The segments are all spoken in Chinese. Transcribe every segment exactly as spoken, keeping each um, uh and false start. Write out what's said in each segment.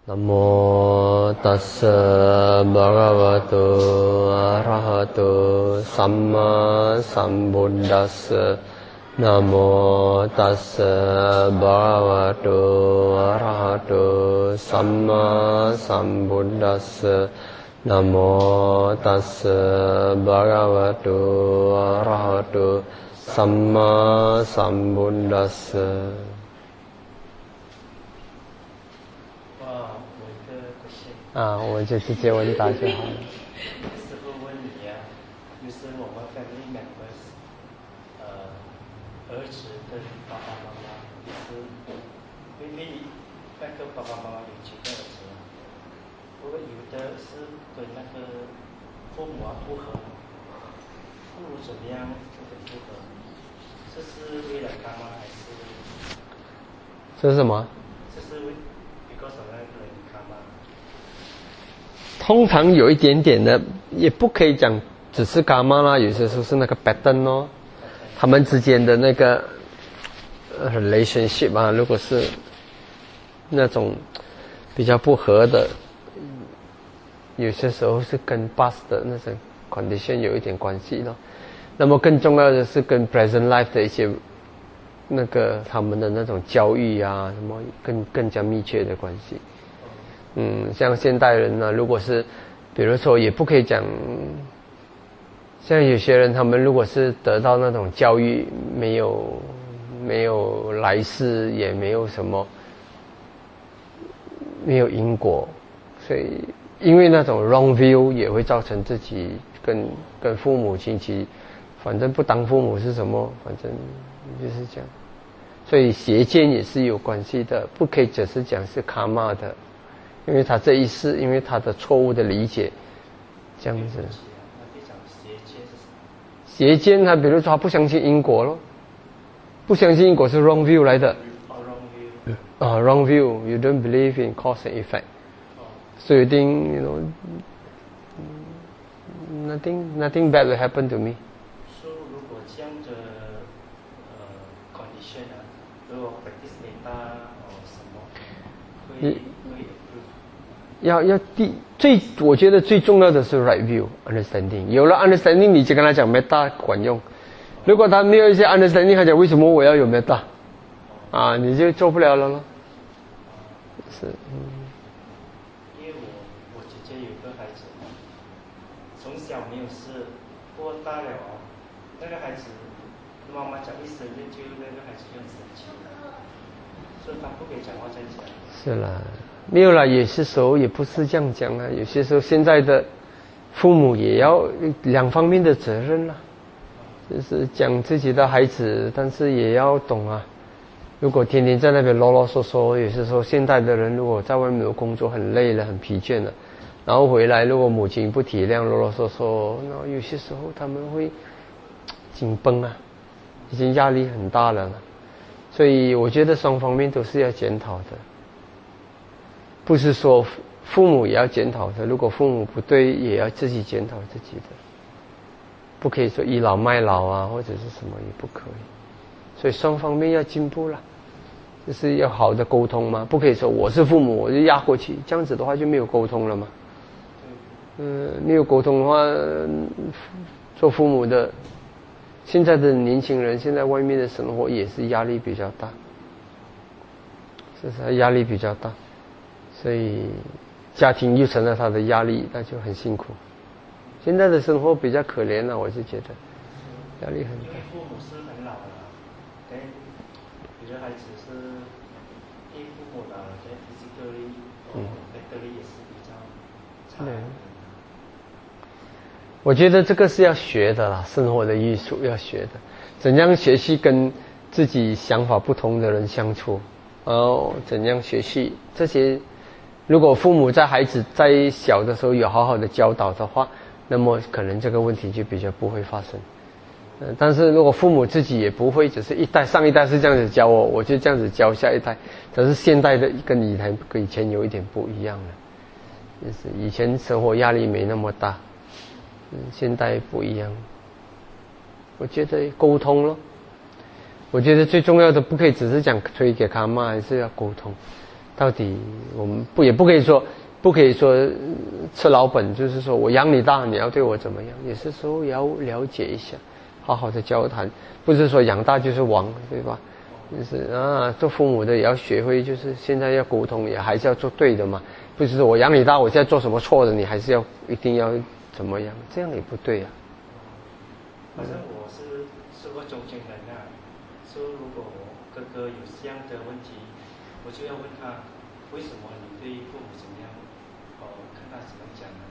นะโมตัสสะภะคะวะโตอะระหะโตสัมมาสัมพุทธัสสะนะโมตัสสะภะคะวะโตอะระหะโตสัมมาสัมพุทธัสสะนะโมตัสสะภะคะวะโตอะระหะโตสัมมาสัมพุทธัสสะ啊，我就直接问答就好了。 师父问你啊，就是我们 family members， 呃，儿子跟爸爸妈妈，就是因为那个爸爸妈妈有几个儿子，不过有的是跟那个父母啊不和，父母怎么样就会不和，这是为了干嘛还是？ 这是什么？ 这是为 because of 那个人干嘛？ 通常有一点点的，也不可以讲只是伽马啦，有些时候是那个 pattern 哦，他们之间的那个 relationship 啊，如果是那种比较不合的，有些时候是跟 past 的那种 condition 有一点关系咯。那么更重要的是跟 present life 的一些那个他们的那种教育啊，什么更更加密切的关系。嗯，像现代人呢，如果是，比如说，也不可以讲，像有些人，他们如果是得到那种教育，没有没有来世，也没有什么，没有因果，所以因为那种 wrong view 也会造成自己跟跟父母亲戚，反正不当父母是什么，反正就是这样，所以邪见也是有关系的，不可以只是讲是karma的。因为他这一世，因为他的错误的理解，这样子。邪见他比如说他不相信因果咯，不相信因果是 wrong view 来的。啊 wrong view, you don't believe in cause and effect. So you think, you know, nothing, nothing bad will happen to me. So 如果这样的呃 condition 啊，如果 practice metta 或什么，会。 要要第最，我觉得最重要的是 right view understanding。有了 understanding， 你就跟他讲 metta 管用。如果他没有一些 understanding， 他讲为什么我要有 metta， 啊，你就做不了了咯。是，嗯。 因为我我姐姐有个孩子，从小没有事，不过大了哦，那个孩子妈妈讲一生日就那个孩子就很生气，所以他不可以讲话在家。 是啦。没有啦，有些时候也不是这样讲啊。有些时候现在的父母也要两方面的责任啦，就是讲自己的孩子，但是也要懂啊。如果天天在那边啰啰嗦嗦，有些时候现代的人如果在外面有工作很累了、很疲倦了，然后回来如果母亲不体谅、啰啰嗦嗦，然后有些时候他们会紧绷啊，已经压力很大了。所以我觉得双方面都是要检讨的。不是说父母也要检讨的，如果父母不对，也要自己检讨自己的，不可以说倚老卖老啊，或者是什么也不可以。所以双方面要进步了，就是要好的沟通嘛，不可以说我是父母我就压过去，这样子的话就没有沟通了嘛。嗯，没有沟通的话，做父母的，现在的年轻人现在外面的生活也是压力比较大，是不是压力比较大？所以家庭又成了他的压力，那就很辛苦。现在的生活比较可怜了，我就觉得压力很大。 因为父母是很老了，对，有的孩子是因为父母老了，对 physically 或 mentally 也是比较差。对。 我觉得这个是要学的啦，生活的艺术要学的，怎样学习跟自己想法不同的人相处，然后怎样学习这些。如果父母在孩子在小的时候有好好的教导的话，那么可能这个问题就比较不会发生。嗯，但是如果父母自己也不会，只是一代上一代是这样子教我，我就这样子教下一代，只是现代的跟以前跟以前有一点不一样了，就是以前生活压力没那么大，嗯，现代不一样。我觉得沟通咯，我觉得最重要的不可以只是讲推给他骂，还是要沟通。 到底我们不也不可以说不可以说吃老本，就是说我养你大，你要对我怎么样？有些时候也要了解一下，好好的交谈，不是说养大就是王，对吧？就是啊，做父母的也要学会，就是现在要沟通，也还是要做对的嘛。不是说我养你大，我现在做什么错的，你还是要一定要怎么样？这样也不对啊。 反正我是是个中间人啊，说如果我哥哥有这样的问题，我就要问他，为什么你对父母怎么样？哦，看他怎么讲呢？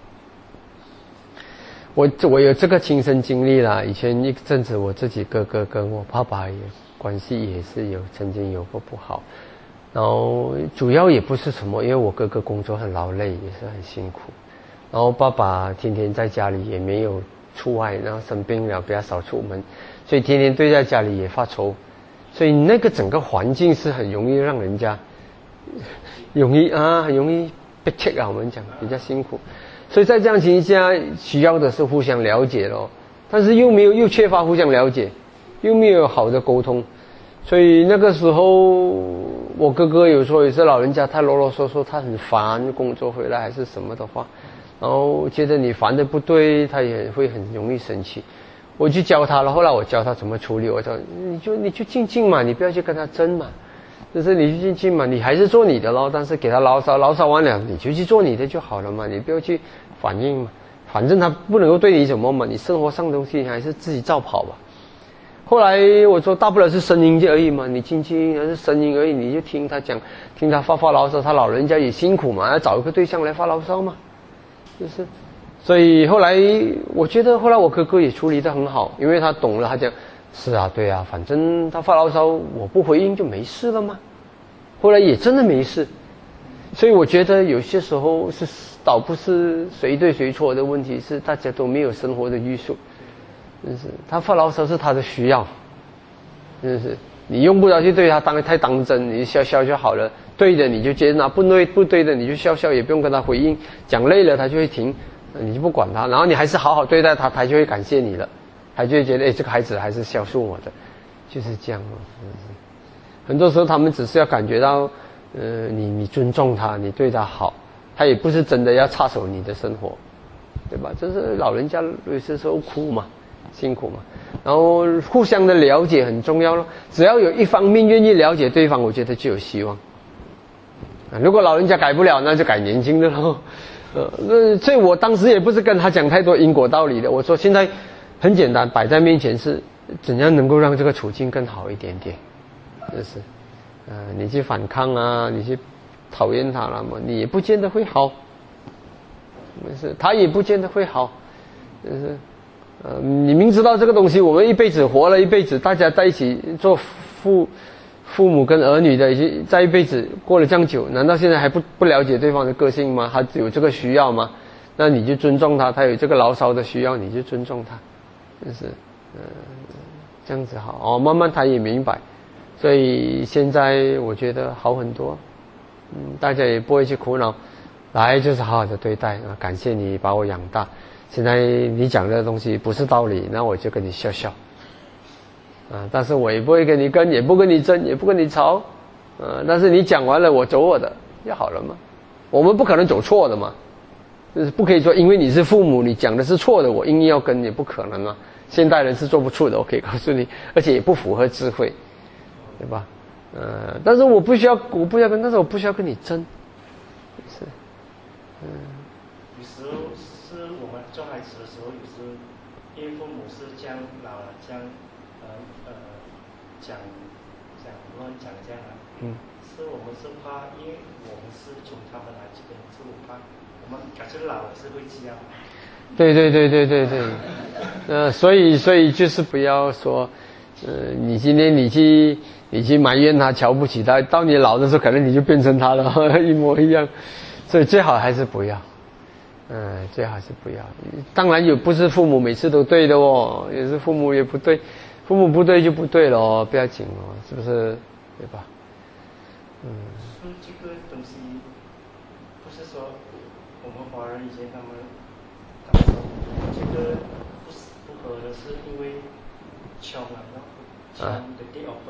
我我有这个亲身经历啦。以前一阵子，我自己哥哥跟我爸爸也关系也是有曾经有过不好，然后主要也不是什么，因为我哥哥工作很劳累，也是很辛苦，然后爸爸天天在家里也没有出外，然后生病了比较少出门，所以天天对在家里也发愁，所以那个整个环境是很容易让人家容易啊，很容易被切啊，我们讲比较辛苦。所以在这样情况下，需要的是互相了解咯，但是又没有又缺乏互相了解，又没有好的沟通，所以那个时候我哥哥有时候也是老人家太啰啰嗦嗦，他很烦，工作回来还是什么的话，然后觉得你烦的不对，他也会很容易生气。我去教他了，后来我教他怎么处理，我说你就你就静静嘛，你不要去跟他争嘛，就是你去静静嘛，你还是做你的咯，但是给他牢骚牢骚完了，你就去做你的就好了嘛，你不要去反应嘛，反正他不能够对你什么嘛，你生活上的东西还是自己照跑吧。后来我说大不了是声音而已嘛，你静静还是声音而已，你就听他讲，听他发发牢骚，他老人家也辛苦嘛，要找一个对象来发牢骚嘛，就是。所以后来我觉得后来我哥哥也处理得很好，因为他懂了，他讲是啊对啊，反正他发牢骚我不回应就没事了嘛，后来也真的没事。所以我觉得有些时候是倒不是谁对谁错的问题，是大家都没有生活的约束，就是他发牢骚是他的需要，就是你用不着去对他当太当真，你就笑笑就好了，对的你就接纳，不对不对的你就笑笑，也不用跟他回应，讲累了他就会停，你就不管他，然后你还是好好对待他，他就会感谢你了，他就会觉得哎，这个孩子还是孝顺我的，就是这样哦。很多时候他们只是要感觉到，呃，你你尊重他，你对他好，他也不是真的要插手你的生活，对吧？这是老人家有些时候苦嘛，辛苦嘛，然后互相的了解很重要咯。只要有一方面愿意了解对方，我觉得就有希望。啊，如果老人家改不了，那就改年轻的咯。呃，那所以我当时也不是跟他讲太多因果道理的，我说现在很简单，摆在面前是怎样能够让这个处境更好一点点，就是，呃，你去反抗啊，你去讨厌他了嘛，你也不见得会好，是，他也不见得会好，就是，呃，你明知道这个东西，我们一辈子活了一辈子，大家在一起做父。父母跟儿女的已经在一辈子过了这样久，难道现在还不不了解对方的个性吗？他有这个需要吗？那你就尊重他，他有这个牢骚的需要，你就尊重他，就是，呃，这样子好哦。慢慢他也明白，所以现在我觉得好很多，嗯，大家也不会去苦恼，来就是好好的对待啊，感谢你把我养大，现在你讲的东西不是道理，那我就跟你笑笑。啊，但是我也不会跟你跟，也不跟你争，也不跟你吵，啊，但是你讲完了，我走我的就好了嘛。我们不可能走错的嘛，就是不可以说因为你是父母，你讲的是错的，我硬要跟，也不可能啊。现代人是做不出的，我可以告诉你，而且也不符合智慧，对吧？呃，但是我不需要，我不要跟，但是我不需要跟你争，是， 嗯。有时候是我们做孩子的时候，有时因为父母是这样老了，这样。呃，讲讲乱讲这样啊，嗯，是我们是怕，因为我们是从他们来这边，是我怕我们感觉老了是会这样。 对对对对对对，呃，所以所以就是不要说，呃，你今天你去你去埋怨他，瞧不起他，到你老的时候，可能你就变成他了，一模一样，所以最好还是不要，嗯、呃，最好是不要。当然有不是父母每次都对的哦，也是父母也不对。父母不对就不对了，不要紧哦，是不是？对吧？嗯。 所以这个东西不是说我们华人以前他们他们说这个不不合的是因为穷啊，穷的 day of birth 啊。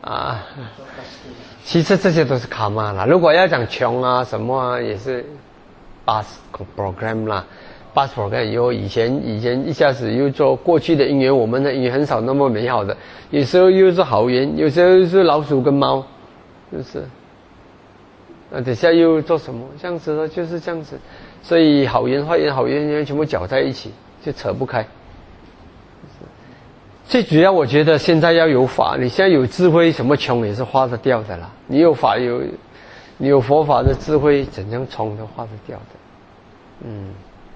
啊，其实这些都是卡玛啦。如果要讲穷啊什么啊，也是 bus program 啦。bus program 以后以前以前一下子又做过去的姻缘，我们的姻缘很少那么美好的，有时候又是好缘，有时候又是老鼠跟猫，是不是？那等下又做什么？这样子的就是这样子，所以好缘坏缘好缘全部搅在一起，就扯不开。最主要我觉得现在要有法，你现在有智慧，什么穷也是花得掉的啦。你有法有，你有佛法的智慧，怎样穷都花得掉的。嗯，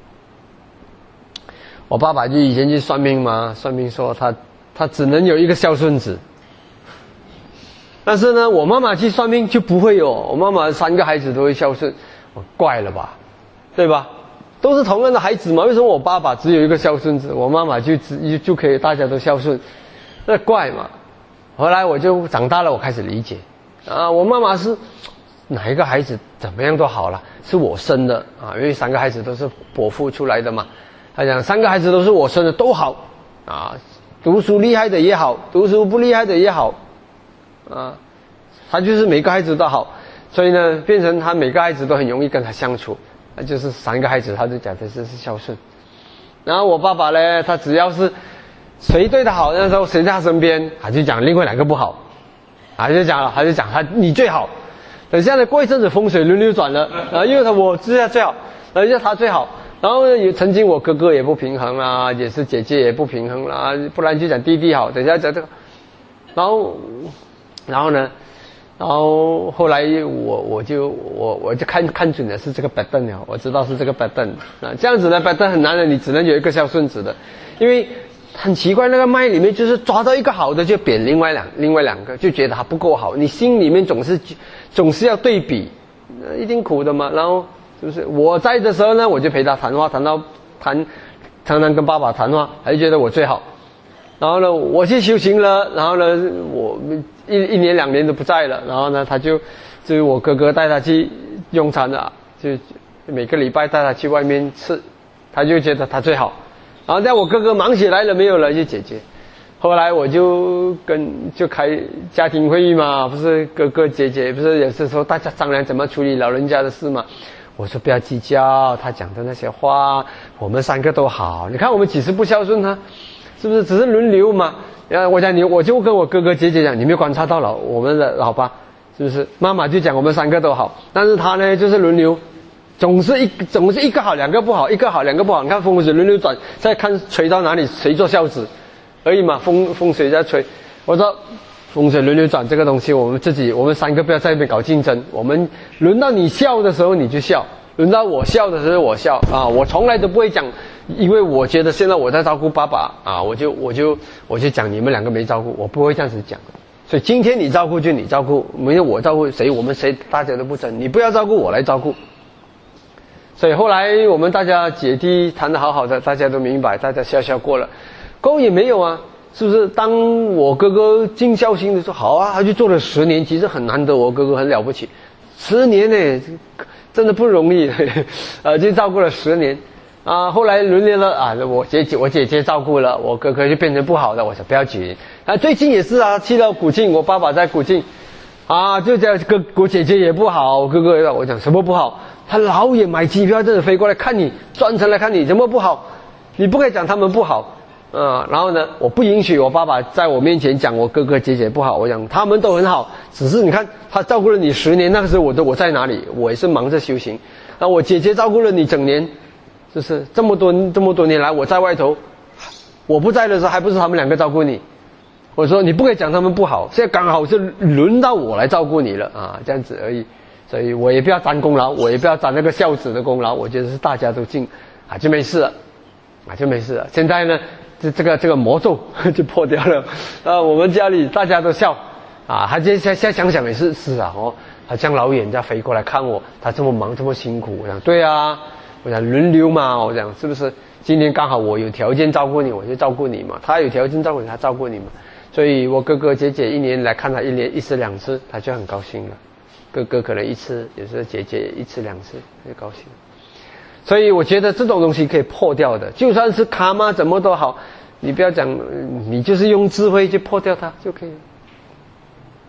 我爸爸就以前去算命嘛，算命说他他只能有一个孝顺子。但是呢，我妈妈去算命就不会有，我妈妈三个孩子都会孝顺，我怪了吧，对吧？都是同样的孩子嘛，为什么我爸爸只有一个孝顺子，我妈妈就只就可以大家都孝顺？那怪嘛。后来我就长大了，我开始理解啊，我妈妈是哪一个孩子怎么样都好了，是我生的啊，因为三个孩子都是伯父出来的嘛。他讲三个孩子都是我生的，都好啊，读书厉害的也好，读书不厉害的也好啊，他就是每个孩子都好，所以呢，变成他每个孩子都很容易跟他相处。那就是三个孩子，他就讲的是是孝顺。然后我爸爸呢，他只要是谁对他好，那时候谁在他身边，他就讲另外两个不好，他就讲了，他就讲他你最好。等下呢，过一阵子风水轮流转了，啊，因为他我之下最好，然后他最好。然后呢，也曾经我哥哥也不平衡啦，也是姐姐也不平衡啦，不然就讲弟弟好。等下讲这个，然后，然后呢？然后后来我我就我我就看看准的是这个白灯了，我知道是这个白灯啊，这样子呢白灯很难的，你只能有一个孝顺子的，因为很奇怪，那个麦里面就是抓到一个好的就贬另外两另外两个，就觉得它不够好，你心里面总是总是要对比，一定苦的嘛。然后是不是我在的时候呢，我就陪他谈话，谈到谈常常跟爸爸谈话，他就觉得我最好。然后呢，我去修行了，然后呢，我一一年两年都不在了，然后呢，他就就是我哥哥带他去用餐了，就每个礼拜带他去外面吃，他就觉得他最好。然后在我哥哥忙起来了没有了，就姐姐。后来我就跟就开家庭会议嘛，不是哥哥姐姐，不是有时候大家商量怎么处理老人家的事嘛。我说不要计较他讲的那些话，我们三个都好。你看我们几时不孝顺他？是不是只是轮流嘛？然后我讲你，我就跟我哥哥姐姐讲，你没有观察到老我们的老爸，是不是？妈妈就讲我们三个都好，但是他呢就是轮流，总是一总是一个好两个不好，一个好两个不好。你看风水轮流转，再看吹到哪里谁做孝子而已嘛。风风水在吹，我说风水轮流转这个东西，我们自己我们三个不要在那边搞竞争。我们轮到你笑的时候你就笑，轮到我笑的时候我笑啊！我从来都不会讲。因为我觉得现在我在照顾爸爸啊，我就我就我就讲你们两个没照顾，我不会这样子讲。所以今天你照顾就你照顾，没有我照顾谁，我们谁大家都不争。你不要照顾我来照顾。所以后来我们大家姐弟谈得好好的，大家都明白，大家笑笑过了。沟也没有啊，是不是？当我哥哥尽孝心的时候，好啊，他就做了十年，其实很难得，我哥哥很了不起，十年呢，真的不容易，呃，就照顾了十年。啊，后来轮流了啊，我姐姐我姐姐照顾了，我哥哥就变成不好的。我说不要紧，啊，最近也是啊，去到古晋，我爸爸在古晋，啊，就这哥我姐姐也不好，我哥哥也我讲什么不好？他老远买机票真的飞过来看你，专程来看你，怎么不好？你不可以讲他们不好，啊，然后呢，我不允许我爸爸在我面前讲我哥哥姐姐不好，我讲他们都很好，只是你看他照顾了你十年，那个时候我都我在哪里？我也是忙着修行，那我姐姐照顾了你整年。就是这么多这么多年来，我在外头，我不在的时候，还不是他们两个照顾你？我说你不可以讲他们不好，现在刚好是轮到我来照顾你了啊，这样子而已。所以我也不要沾功劳，我也不要沾那个孝子的功劳，我觉得是大家都尽啊，就没事了，啊就没事了。现在呢，这这个这个魔咒就破掉了啊，我们家里大家都笑啊，他现在现在想想也是是啊哦，他这样老远家飞过来看我，他这么忙这么辛苦，我想对啊。我想轮流嘛，我想是不是今天刚好我有条件照顾你，我就照顾你嘛；他有条件照顾你，他照顾你嘛。所以我哥哥姐姐一年来看他一年一次两次，他就很高兴了。哥哥可能一次，有时候姐姐一次两次，就高兴。所以我觉得这种东西可以破掉的，就算是卡嘛怎么都好，你不要讲，你就是用智慧去破掉它就可以了。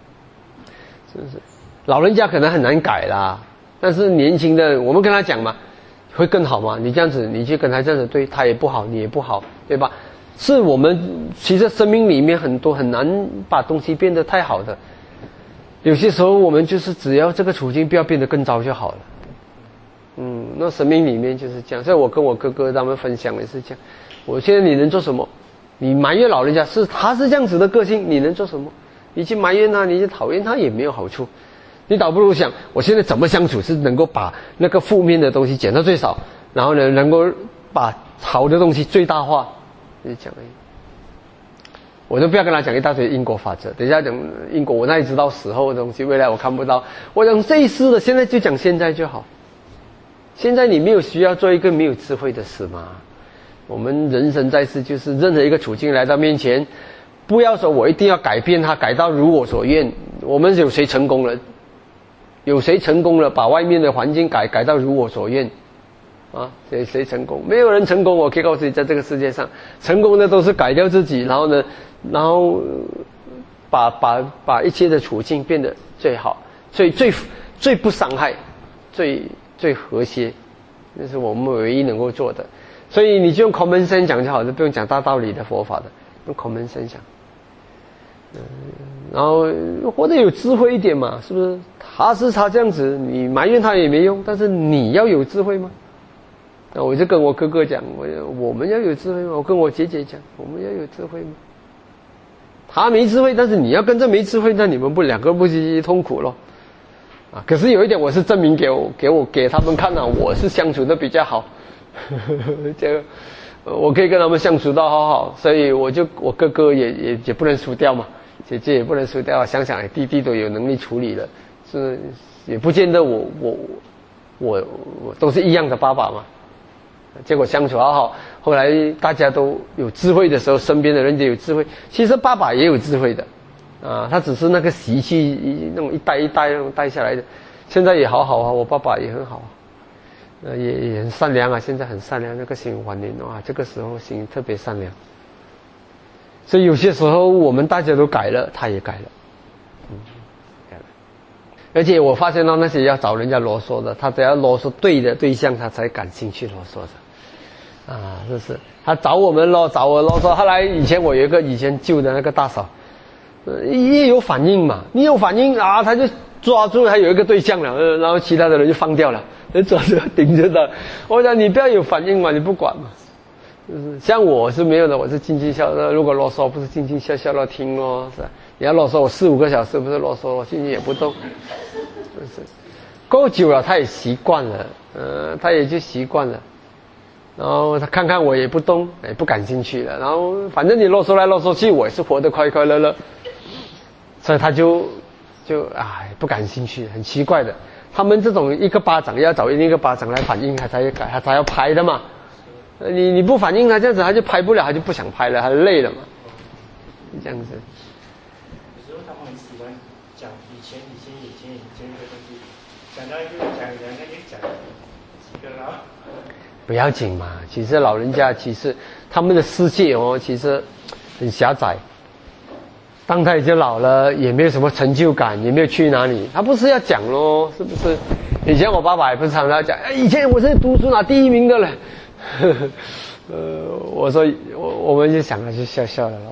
是不是？老人家可能很难改啦，但是年轻的，我们跟他讲嘛，会更好嘛。你这样子，你去跟他这样子对，他也不好，你也不好，对吧？是我们其实生命里面很多很难把东西变得太好的。有些时候我们就是只要这个处境不要变得更糟就好了。嗯，那生命里面就是这样。所以我跟我哥哥他们分享也是这样。我现在你能做什么？你埋怨老人家是他是这样子的个性，你能做什么？你去埋怨他，你去讨厌他也没有好处。你倒不如想，我现在怎么相处是能够把那个负面的东西减到最少，然后呢，能够把好的东西最大化，就是这样而已。我就不要跟他讲一大堆因果法则，等一下讲因果，我那里知道死后的东西，未来我看不到。我讲这一世的，现在就讲现在就好。现在你没有需要做一个没有智慧的事吗？我们人生在世，就是任何一个处境来到面前，不要说我一定要改变它，改到如我所愿。我们有谁成功了？有谁成功了把外面的环境改改到如我所愿？啊，谁谁成功？没有人成功。我可以告诉你，在这个世界上，成功的都是改掉自己，然后呢，然后把把把一切的处境变得最好，最最最不伤害，最最和谐，那是我们唯一能够做的。所以你就用 common sense 讲就好，就不用讲大道理的佛法的，用 common sense 讲。嗯，然后活得有智慧一点嘛，是不是？他是他这样子，你埋怨他也没用，但是你要有智慧吗？那我就跟我哥哥讲，我我们要有智慧吗？我跟我姐姐讲，我们要有智慧吗？他没智慧，但是你要跟着没智慧，那你们不两个不是痛苦咯？啊，可是有一点我是证明给我给我给他们看啊，我是相处的比较好，这个我可以跟他们相处到好好，所以我就我哥哥也也也不能输掉嘛，姐姐也不能输掉，想想弟弟都有能力处理了，是也不见得我我我我都是一样的爸爸嘛。结果相处好好，后来大家都有智慧的时候，身边的人就有智慧。其实爸爸也有智慧的，啊，他只是那个习气那种一代一代那种带下来的。现在也好好啊，我爸爸也很好，呃，也也很善良啊，现在很善良，那个心晚年啊，这个时候心特别善良。所以有些时候我们大家都改了，他也改了，嗯，改了。而且我发现到那些要找人家啰嗦的，他只要啰嗦对的对象，他才感兴趣啰嗦的。啊，这是他找我们咯，找我啰嗦。后来以前我有一个以前旧的那个大嫂，呃，也有反应嘛，你有反应啊，他就抓住还有一个对象了，呃，然后其他的人就放掉了，就抓着顶着他。我讲你不要有反应嘛，你不管嘛。就是像我是没有的，我是静静笑笑。如果啰嗦，不是静静笑笑的听咯，是吧？你要啰嗦我四五个小时，不是啰嗦咯，静静也不动，就是够久了，他也习惯了，呃，他也就习惯了。然后他看看我也不动，也不感兴趣了。然后反正你啰嗦来啰嗦去，我也是活得快快乐乐，所以他就就哎不感兴趣，很奇怪的。他们这种一个巴掌要找另一个巴掌来反应，他才他才要拍的嘛。你你不反应他这样子，他就拍不了，他就不想拍了，他累了嘛。这样子。 有时候他们很喜欢讲以前以前以前以前的东西，讲到就讲讲那就讲几个了。 不要紧嘛，其实老人家其实他们的世界哦，其实很狭窄。当他已经老了，也没有什么成就感，也没有去哪里，他不是要讲咯，是不是？以前我爸爸也不是常常讲，哎，以前我是读书拿第一名的嘞。呃，我说我我们就想了就笑笑了咯，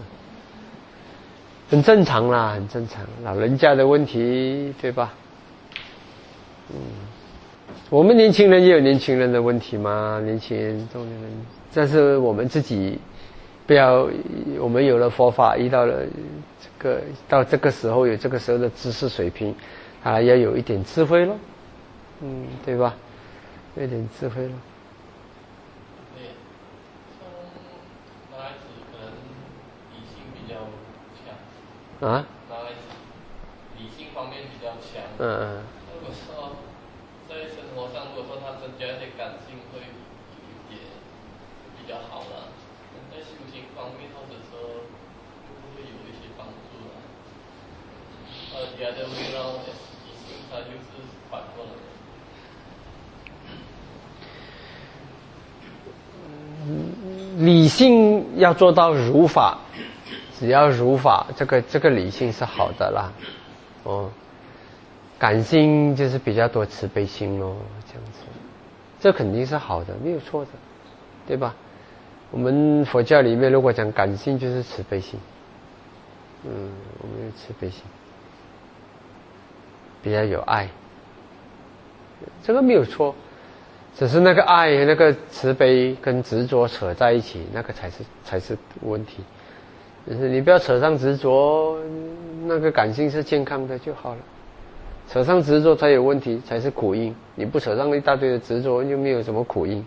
很正常啦，很正常，老人家的问题，对吧？嗯。我们年轻人也有年轻人的问题嘛，年轻人、中年人，但是我们自己不要，我们有了佛法，遇到了这个到这个时候有这个时候的知识水平，啊，要有一点智慧咯，嗯，对吧？有一点智慧咯。 对，像男孩子可能理性比较强。啊？男孩子理性方面比较强。嗯嗯。如果说在生活上，如果说他增加一些感性，会有一点比较好了。在修行方面，或者说会有一些帮助了。呃，the other way round，理性它就是反过来。 理性要做到如法，只要如法，这个这个理性是好的啦，哦。 感性就是比较多慈悲心咯，这样子，这肯定是好的，没有错的，对吧？我们佛教里面如果讲感性，就是慈悲心，嗯，我们有慈悲心，比较有爱，这个没有错，只是那个爱、那个慈悲跟执着扯在一起，那个才是才是问题。就是你不要扯上执着，那个感性是健康的就好了。扯上执着才有问题，才是苦因。你不扯上一大堆的执着，就没有什么苦因。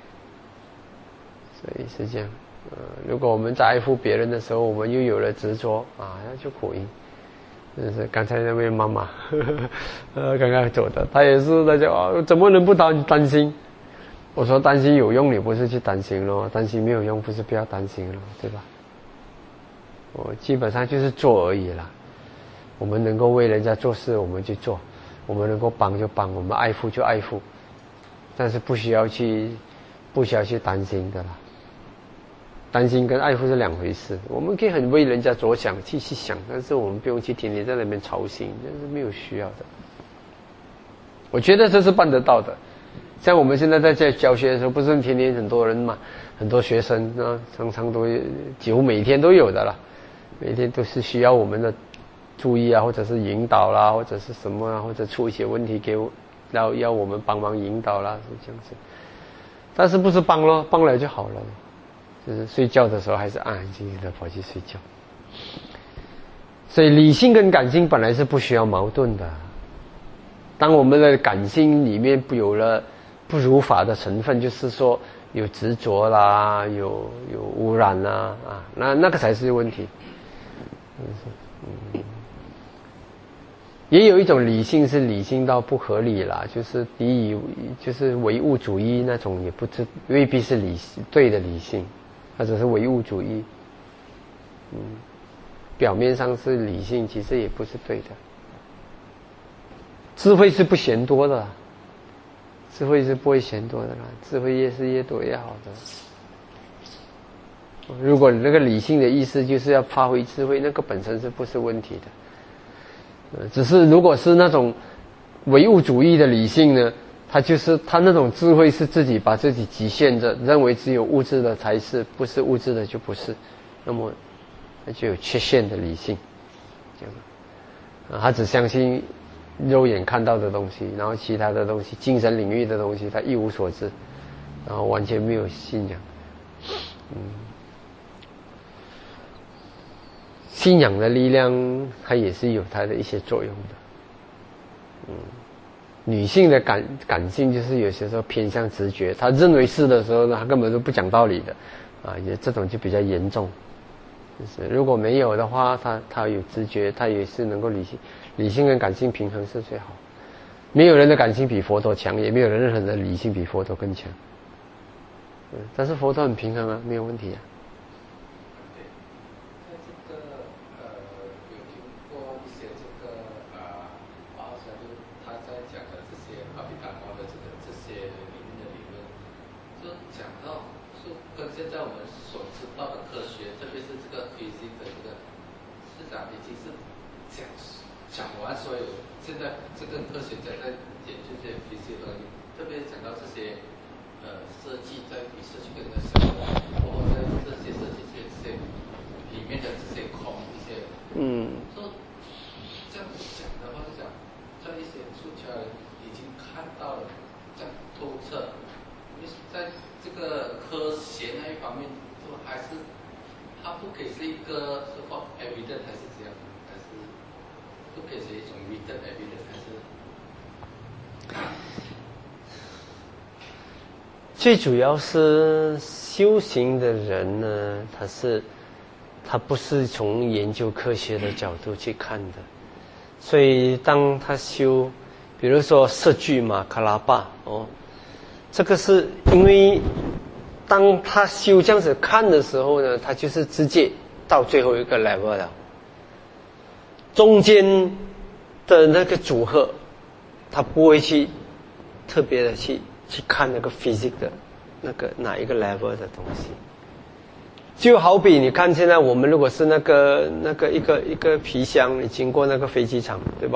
所以是这样。呃，如果我们在爱护别人的时候，我们又有了执着啊，那就苦因。就是刚才那位妈妈，呵呵呃，刚刚走的，她也是，她就啊，怎么能不担担心？我说担心有用，你不是去担心咯；担心没有用，不是不要担心咯，对吧？我基本上就是做而已啦。我们能够为人家做事，我们去做；我们能够帮就帮，我们爱护就爱护，但是不需要去，不需要去担心的啦。担心跟爱护是两回事。我们可以很为人家着想，去去想，但是我们不用去天天在那边操心，这是没有需要的。我觉得这是办得到的。像我们现在在教教学的时候，不是天天很多人嘛，很多学生啊，常常都几乎每天都有的啦，每天都是需要我们的注意啊，或者是引导啦，或者是什么啊，或者出一些问题给我，要要我们帮忙引导啦，是这样子。但是不是帮咯，帮了就好了。就是睡觉的时候还是安安静静的跑去睡觉。所以理性跟感性本来是不需要矛盾的。当我们的感性里面有了不如法的成分，就是说有执着啦，有有污染啦啊，那那个才是问题。嗯，也有一种理性是理性到不合理啦，就是你以就是唯物主义那种，也不知未必是理对的理性。或者是唯物主义，嗯，表面上是理性，其实也不是对的。智慧是不嫌多的，智慧是不会嫌多的啦，智慧越是越多越好的。如果那个理性的意思就是要发挥智慧，那个本身是不是问题的？呃，只是如果是那种唯物主义的理性呢？他就是他那种智慧是自己把自己局限着，认为只有物质的才是，不是物质的就不是，那么那就有缺陷的理性，这样啊，他只相信肉眼看到的东西，然后其他的东西，精神领域的东西他一无所知，然后完全没有信仰。嗯，信仰的力量它也是有它的一些作用的。嗯。女性的感感性就是有些时候偏向直觉，她认为是的时候呢，她根本都不讲道理的，啊，也这种就比较严重。就是如果没有的话，她她有直觉，她也是能够理性，理性跟感性平衡是最好。没有人的感性比佛陀强，也没有人任何人的理性比佛陀更强。嗯，但是佛陀很平衡啊，没有问题啊。嗯， 这样讲的话，是讲在一些出家人已经看到了这样透彻，因为在这个科学那一方面，都还是它不可以是一个是或 evidence 还是这样，还是不可以是一种 written evidence 还是？ 最主要是修行的人呢，他是。他不是从研究科学的角度去看的，所以当他修，比如说摄具嘛、卡拉巴哦，这个是因为当他修这样子看的时候呢，他就是直接到最后一个 level 了，中间的那个组合，他不会去特别的去去看那个 physics 的那个哪一个 level 的东西。就好比你看现在我们如果是那个那个一个一个皮箱，你经过那个飞机场，对吧？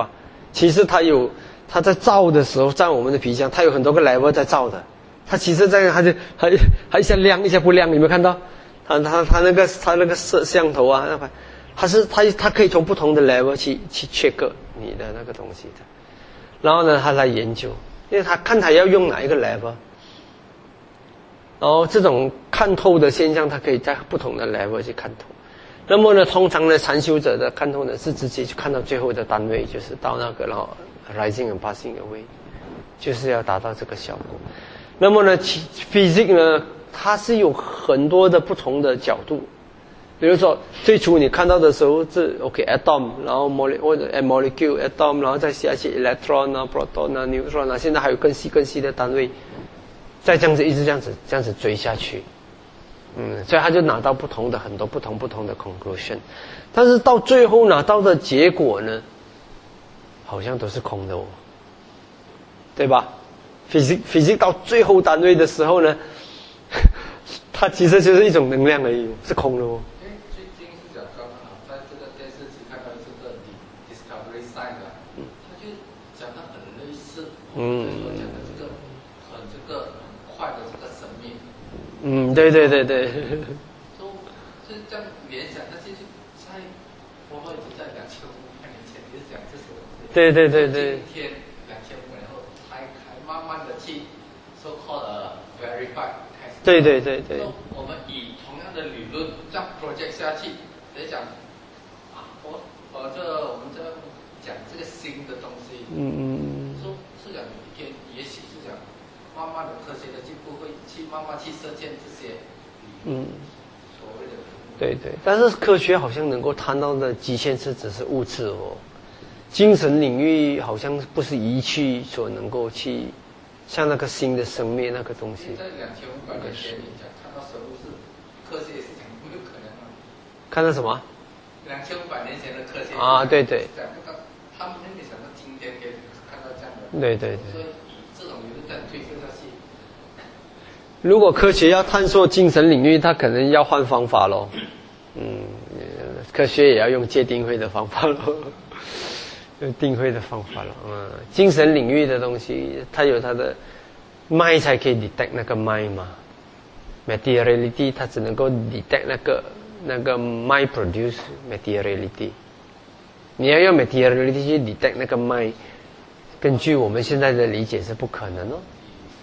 其实它有，它在造的时候，在我们的皮箱，它有很多个 level 在造的。它其实这样，它就它它一下亮，一下不亮，你有没有看到？它它它那个它那个摄像头啊，那个它是它它可以从不同的 level 去去 check 你的那个东西的。然后呢，他来研究，因为他看他要用哪一个 level。然后这种看透的现象，它可以在不同的 level 去看透。那么呢，通常呢，禅修者的看透呢，是直接去看到最后的单位，就是到那个然后 rising and passing away， 就是要达到这个效果。那么呢 ，physics 呢，它是有很多的不同的角度。比如说，最初你看到的时候是 OK，atom， 然后 mole 或者 molecule，atom， 然后再下去 electron 啊 ，proton 啊 ，neutron 啊，现在还有更细更细的单位。再这样子一直这样子这样子追下去，嗯，所以他就拿到不同的很多不同不同的 conclusion， 但是到最后拿到的结果呢，好像都是空的哦，对吧 ？physics physics 到最后单位的时候呢，它其实就是一种能量而已，是空的哦。 因为最近是讲刚刚好在这个电视机看到这个 Discovery Science 啊，他就讲的很类似，嗯，讲的这个很这个。快的这个生命， 嗯，对对对对， 就就是这样联想，但是就在佛陀已经在两千五百年前也是讲这些东西， 对对对对， 今天两千五百年后才才慢慢的去 so called verify 开始， 对对对对， 我们以同样的理论这样 project 下去，来讲啊，我呃这我们这讲这个新的东西，嗯嗯嗯，说是讲有一天也许是讲。慢慢的科学的进步会去慢慢去实现这些，嗯，所谓的对对，但是科学好像能够谈到的极限是只是物质哦，精神领域好像不是仪器所能够去像那个新的生命那个东西。 在两千五百年前，你讲看到生物是科学也是讲没有可能啊。 看到什么？ 两千五百年前的科学啊，对对， 讲不到，他们没想到今天可以看到这样的。 对对对。 所以以这种理论在推测下去。 如果科学要探索精神领域，它可能要换方法咯。嗯，科学也要用界定会的方法咯，用定会的方法咯。嗯，精神领域的东西，它有它的脉才可以 detect 那个脉嘛。materiality 它只能够 detect 那个那个脉 produce materiality。你要用 materiality 去 detect 那个脉，根据我们现在的理解是不可能哦。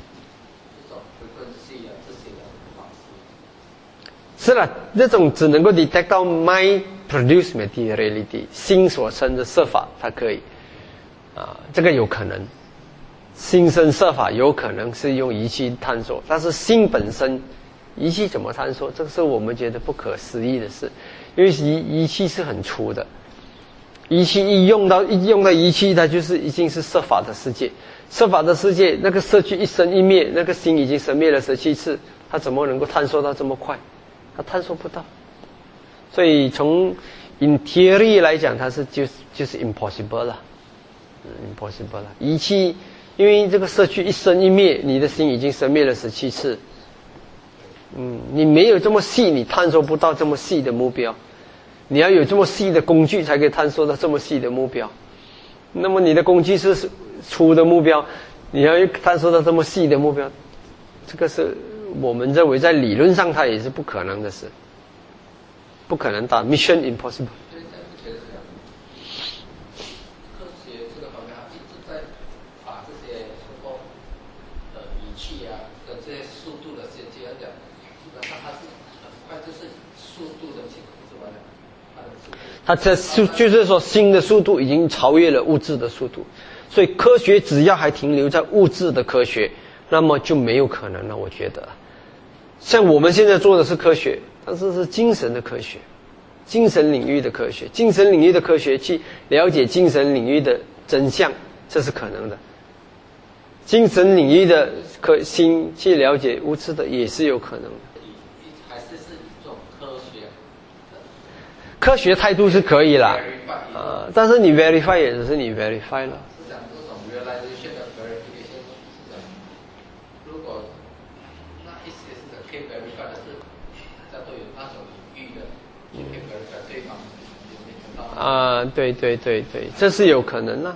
是了，这种只能够 detect 到 mind produce materiality， 心所生的设法，它可以啊，这个有可能，心生设法有可能是用仪器探索，但是心本身，仪器怎么探索？这个是我们觉得不可思议的事，因为仪仪器是很粗的，仪器一用到一用到仪器，它就是已经是设法的世界，设法的世界那个社区一生一灭，那个心已经生灭了十七次，它怎么能够探索到这么快？他探索不到，所以从 in theory 来讲，它是就就是 impossible 了，嗯 ，impossible 了。仪器，因为这个社区一生一灭，你的心已经生灭了十七次，嗯，你没有这么细，你探索不到这么细的目标，你要有这么细的工具才可以探索到这么细的目标。那么你的工具是粗的目标，你要探索到这么细的目标，这个是。我们认为在理论上它也是不可能的事，不可能达 mission impossible。 对，但是觉得这样，科学这个方面，它一直在把这些什么呃仪器啊的这些速度的衔接来讲，基本上它是很快就是速度的去控制完了它的速度。 它这速就是说新的速度已经超越了物质的速度，所以科学只要还停留在物质的科学。那么就没有可能了，我觉得。像我们现在做的是科学，但是是精神的科学，精神领域的科学，精神领域的科学去了解精神领域的真相，这是可能的。精神领域的科心去了解物质的也是有可能的。 还是是一种科学， 科学态度是可以啦，啊、呃，但是你 verify 也只是你 verify 了。 是讲这种原来的现在 verification。如果那一些是可以 verify 的是，大家都有那种领域的，就可以 verify 对方。 啊、呃，对对对对，这是有可能的啊，有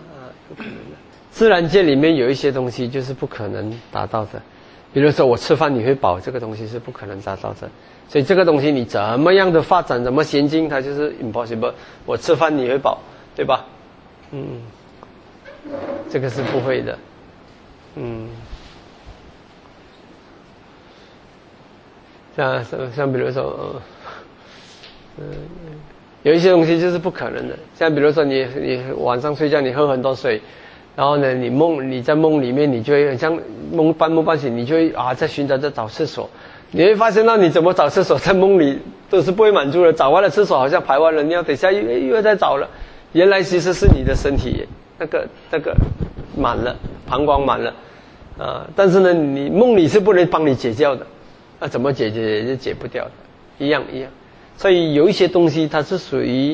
不可能的。自然界里面有一些东西就是不可能达到的，比如说我吃饭你会饱，这个东西是不可能达到的。所以这个东西你怎么样的发展，怎么先进，它就是 impossible。我吃饭你会饱，对吧？嗯，这个是不会的。嗯，像像比如说，嗯、呃，有一些东西就是不可能的。像比如说你你晚上睡觉你喝很多水，然后呢你梦你在梦里面你就会像梦半梦半醒，你就会啊在寻找着找厕所。你会发现到你怎么找厕所在梦里都是不会满足的，找完了厕所好像排完了尿，等下又又要再找了。原来其实是你的身体那个那个满了，膀胱满了啊！但是呢，你梦里是不能帮你解掉的，那怎么解决也是解不掉的，一样一样。所以有一些东西它是属于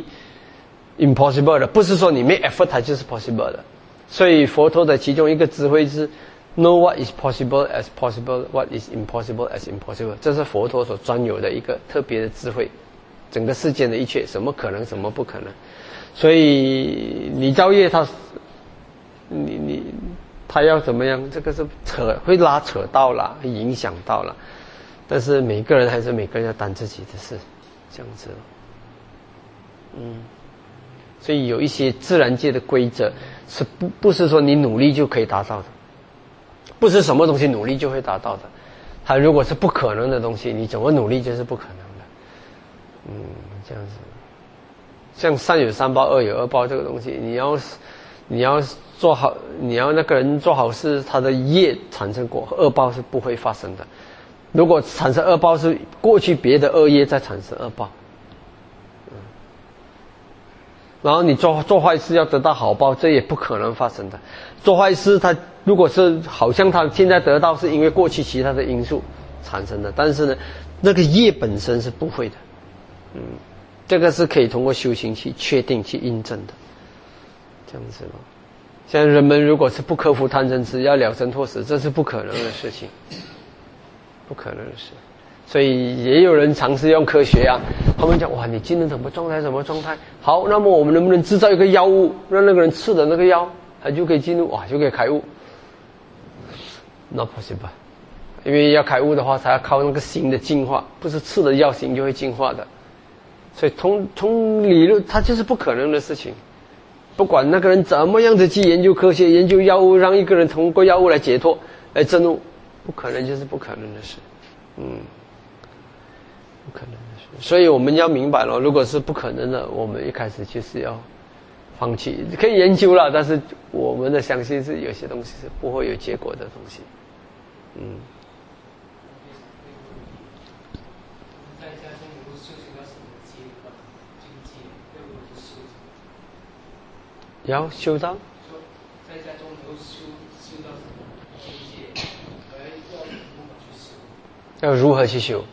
impossible 的，不是说你没 effort 它就是 possible 的。所以佛陀的其中一个智慧是 know what is possible as possible, what is impossible as impossible， 这是佛陀所专有的一个特别的智慧。整个世间的一切，什么可能，什么不可能。所以你造业他，你你他要怎么样？这个是扯会拉扯到了，会影响到了。但是每个人还是每个人要担自己的事，这样子。嗯，所以有一些自然界的规则是不不是说你努力就可以达到的，不是什么东西努力就会达到的。它如果是不可能的东西，你怎么努力就是不可能的。嗯，这样子。像善有善报，恶有恶报，这个东西，你要你要做好，你要那个人做好事，他的业产生过恶报是不会发生的。如果产生恶报，是过去别的恶业在产生恶报。嗯，然后你做做坏事要得到好报，这也不可能发生的。做坏事，他如果是好像他现在得到，是因为过去其他的因素产生的，但是呢，那个业本身是不会的。嗯。这个是可以通过修行去确定、去印证的，这样子咯。像人们如果是不克服贪嗔痴，要了生脱死，这是不可能的事情，不可能的事。所以也有人尝试用科学啊，他们讲哇，你今天什么状态，什么状态？好，那么我们能不能制造一个药物，让那个人吃的那个药，他就可以进入哇，就可以开悟 ？Not possible， 因为要开悟的话，他要靠那个心的净化，不是吃的药心就会净化的。所以从从理论，它就是不可能的事情。不管那个人怎么样的去研究科学、研究药物，让一个人通过药物来解脱、来证悟，不可能就是不可能的事。嗯，不可能的事。所以我们要明白了，如果是不可能的，我们一开始就是要放弃。可以研究了，但是我们的相信是有些东西是不会有结果的东西。嗯。要修到在家中能够修修到什么境界，而要如何去修？ 要如何去修？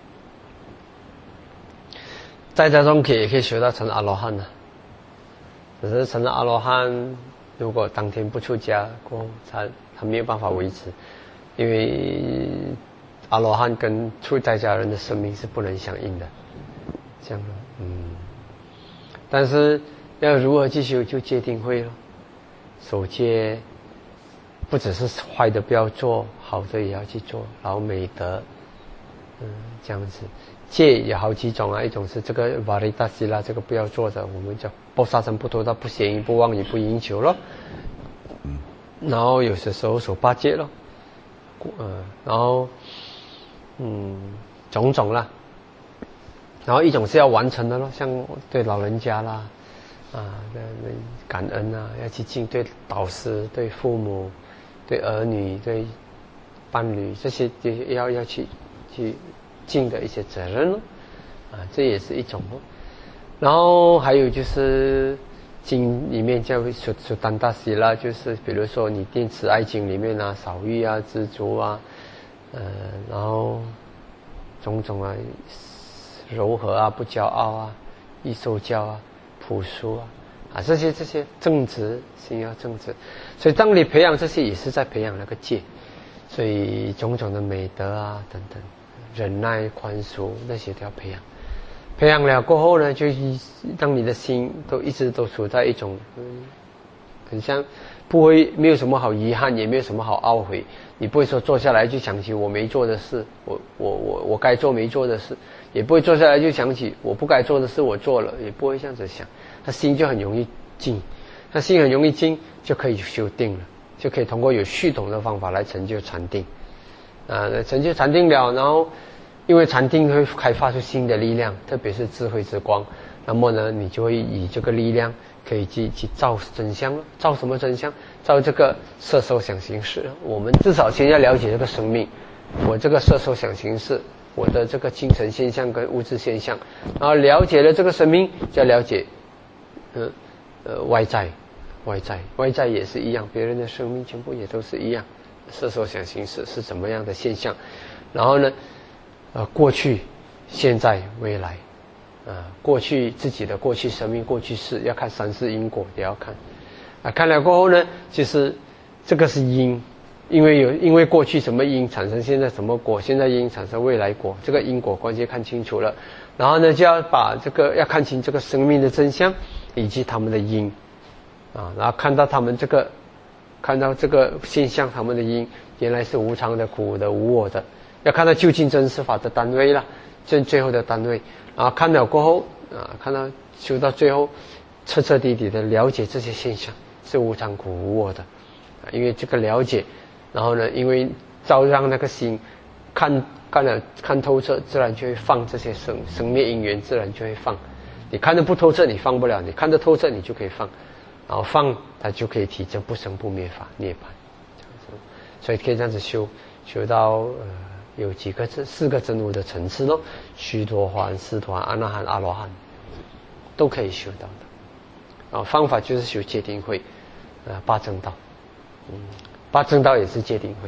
在家中可以也可以修到成阿罗汉呢、啊。只是成了阿罗汉，如果当天不出家过后，他他没有办法维持，因为阿罗汉跟出在家人的生命是不能相应的，这样嗯。但是。要如何去修，就戒定慧了。守戒，不只是坏的不要做，好的也要去做，然后美德，嗯，这样子。戒有好几种啊，一种是这个瓦利达西拉，这个不要做的，我们叫波萨僧不偷盗、不邪淫、不妄语、不饮酒咯。然后有些时候守八戒咯，嗯，然后嗯种种啦。然后一种是要完成的咯，像对老人家啦。啊，那那感恩啊，要去敬对导师、对父母、对儿女、对伴侣，这些就要要去去尽的一些责任咯，啊，这也是一种咯。然后还有就是经里面叫苏苏丹达西拉，就是比如说你念慈爱经里面啊，少欲啊、知足啊，呃，然后种种啊，柔和啊、不骄傲啊、易受教啊。朴素啊，啊这些这些正直，心要正直，所以当你培养这些，也是在培养那个戒，所以种种的美德啊等等，忍耐、宽恕那些都要培养。培养了过后呢，就当你的心都一直都处在一种，嗯，很像不会没有什么好遗憾，也没有什么好懊悔。你不会说坐下来就想起我没做的事，我我我我该做没做的事，也不会坐下来就想起我不该做的事我做了，也不会这样子想。他心就很容易静，他心很容易静，就可以修定了，就可以通过有系统的方法来成就禅定。啊，成就禅定了，然后因为禅定会开发出新的力量，特别是智慧之光。那么呢，你就会以这个力量可以去去照真相了。照什么真相？照这个色受想行识。我们至少先要了解这个生命，我这个色受想行识，我的这个精神现象跟物质现象。然后了解了这个生命，就要了解，呃呃外在，外在外在也是一样，别人的生命全部也都是一样。色受想行识是怎么样的现象？然后呢，呃，过去、现在、未来。啊，过去自己的过去生命、过去世，要看三世因果，也要看。啊，看了过后呢，就是这个是因，因为有因为过去什么因产生现在什么果，现在因产生未来果，这个因果关系看清楚了，然后呢就要把这个要看清这个生命的真相以及他们的因，啊，然后看到他们这个看到这个现象，他们的因原来是无常的、苦的、无我的，要看到究竟真实法的单位了，最最后的单位。然后看了过后啊，看到修到最后，彻彻底底的了解这些现象是无常苦无我的，啊，因为这个了解，然后呢，因为照让那个心看看了看透彻，自然就会放这些生生灭因缘，自然就会放。你看得不透彻，你放不了；你看得透彻，你就可以放。然后放，它就可以体证不生不灭法涅槃。所以可以这样子修，修到呃。有几个字，四个真如的层次咯，须陀洹、斯陀含、阿那含、阿罗汉，都可以修到的。啊，方法就是修戒定慧，呃，八正道，嗯，八正道也是戒定慧，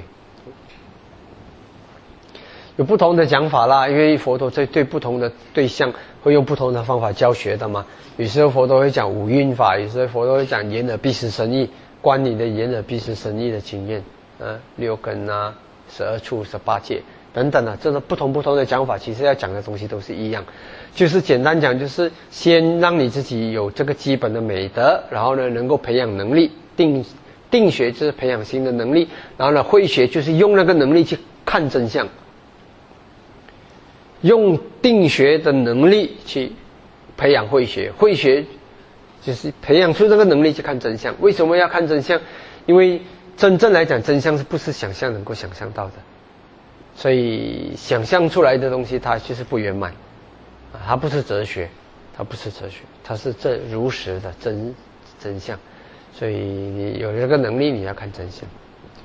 有不同的讲法啦，因为佛陀在对不同的对象会用不同的方法教学的嘛。有时候佛陀会讲五蕴法，有时候佛陀会讲眼耳鼻识身意，观你的眼耳鼻识身意的经验，啊，六根啊。十二处、十八界等等啊，这个不同不同的讲法，其实要讲的东西都是一样，就是简单讲，就是先让你自己有这个基本的美德，然后呢，能够培养能力，定定学就是培养新的能力，然后呢，慧学就是用那个能力去看真相，用定学的能力去培养慧学，慧学就是培养出这个能力去看真相。为什么要看真相？因为真正来讲，真相是不是想象能够想象到的？所以想象出来的东西，它就是不圆满，啊，它不是哲学，它不是哲学，它是这如实的真真相。所以你有这个能力，你要看真相，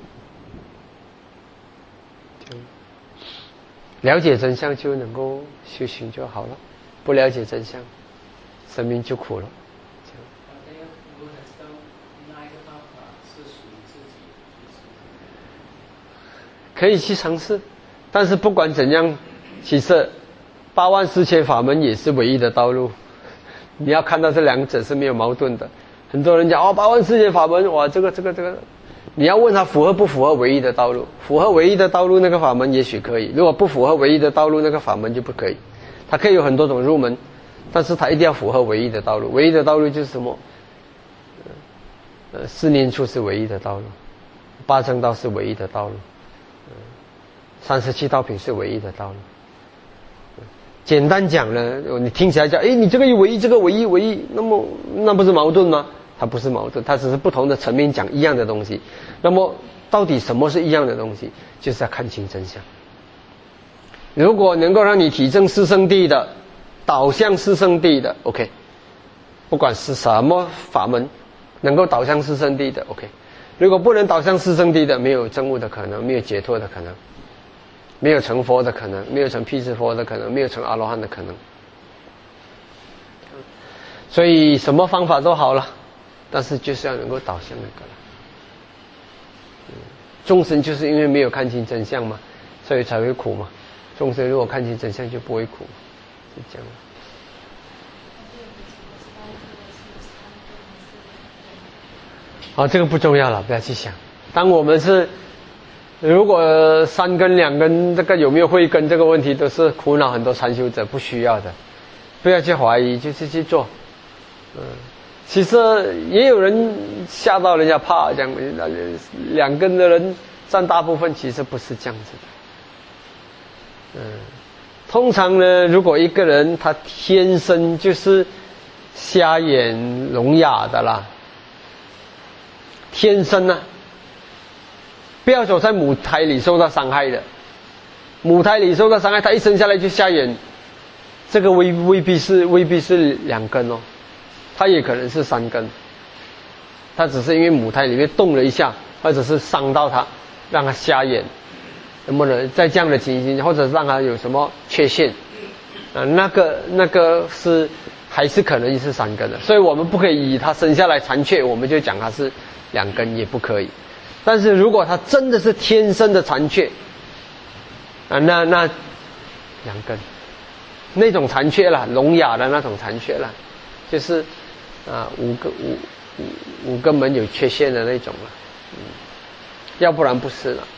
了解真相就能够修行就好了，不了解真相，生命就苦了。可以去尝试，但是不管怎样，其实八万四千法门也是唯一的道路。你要看到这两者是没有矛盾的。很多人讲哦，八万四千法门，哇，这个这个这个，你要问他符合不符合唯一的道路？符合唯一的道路那个法门也许可以，如果不符合唯一的道路那个法门就不可以。它可以有很多种入门，但是它一定要符合唯一的道路。唯一的道路就是什么？呃，四念处是唯一的道路，八正道是唯一的道路。三十七道品是唯一的道路。简单讲呢，你听起来讲，哎，你这个唯一，这个唯一，唯一，那么那不是矛盾吗？它不是矛盾，它只是不同的层面讲一样的东西。那么到底什么是一样的东西？就是要看清真相。如果能够让你体证四圣谛的，导向四圣谛的 ，OK， 不管是什么法门，能够导向四圣谛的 ，OK。如果不能导向四圣谛的，没有证悟的可能，没有解脱的可能。没有成佛的可能，没有成辟支佛的可能，没有成阿罗汉的可能。所以什么方法都好了，但是就是要能够导向那个了。众生就是因为没有看清真相嘛，所以才会苦嘛。众生如果看清真相就不会苦，是这样。好，这个不重要了，不要去想。当我们是如果三根两根这个有没有慧根这个问题都是苦恼很多禅修者不需要的，不要去怀疑，就是去做。嗯， 其实也有人吓到人家怕，讲两根的人占大部分，其实不是这样子的。嗯，通常呢，如果一个人他天生就是瞎眼聋哑的啦，天生啊，不要说在母胎里受到伤害的，母胎里受到伤害，他一生下来就瞎眼，这个未未必是未必是两根哦。它也可能是三根，它只是因为母胎里面动了一下，或者是伤到它，让它瞎眼，能不能在这样的情形，或者让它有什么缺陷，啊，那个那个是还是可能是三根的，所以我们不可以以它生下来残缺，我们就讲它是两根，也不可以。但是如果它真的是天生的残缺，啊，那那两根，那种残缺啦，聋哑的那种残缺啦，就是。啊，五个五五五个门有缺陷的那种了，嗯，要不然不是了。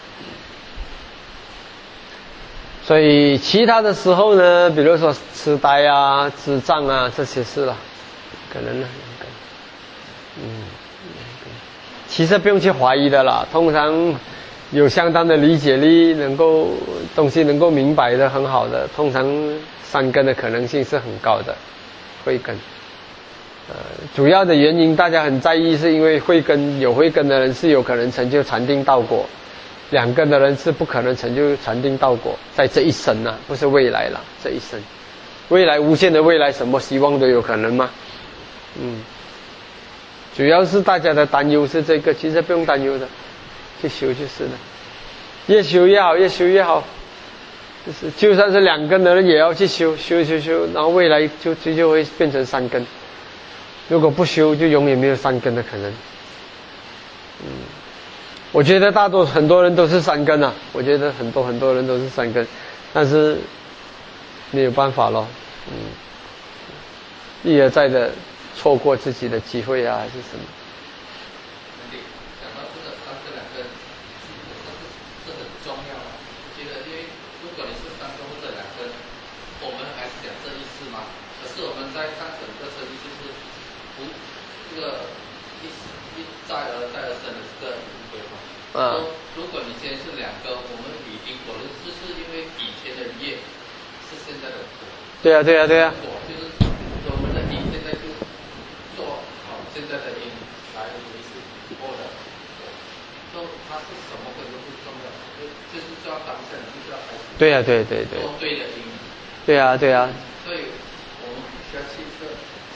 所以其他的时候呢，比如说痴呆啊、智障啊这些事了，可能呢，嗯，其实不用去怀疑的啦。通常有相当的理解力，能够东西能够明白的很好的，通常三根的可能性是很高的，慧根。呃，主要的原因大家很在意，是因为慧根有慧根的人是有可能成就禅定道果，两根的人是不可能成就禅定道果，在这一生啊，不是未来了，这一生，未来无限的未来，什么希望都有可能吗？嗯，主要是大家的担忧是这个，其实不用担忧的，去修就是了，越修越好，越修越好，就是就算是两根的人也要去修，修修修，然后未来就就就会变成三根。如果不修，就永远没有三根的可能。嗯，我觉得大多很多人都是三根啊，我觉得很多很多人都是三根，但是没有办法咯。嗯，一而再的错过自己的机会啊，还是什么？ 讲到这个三根两根，这是很重要啊。我觉得，因为如果你是三根或者两根，我们还是讲这意思嘛。可是我们在看整个生意就是。不，这个一一再而再而生的这个轮回嘛。嗯。如果你今天是两根，我们已经果了，就是因为以前的业是现在的果。 对呀、啊，对呀、啊，对呀、啊。 果就是我们的因，现在就做好现在的因来维持以后的果。说它是什么根都不重要，就就是要当下，就是要开始。 对呀、啊，对对对。 做对的因。 对呀、啊，对呀、啊。 所以我们必须要去这。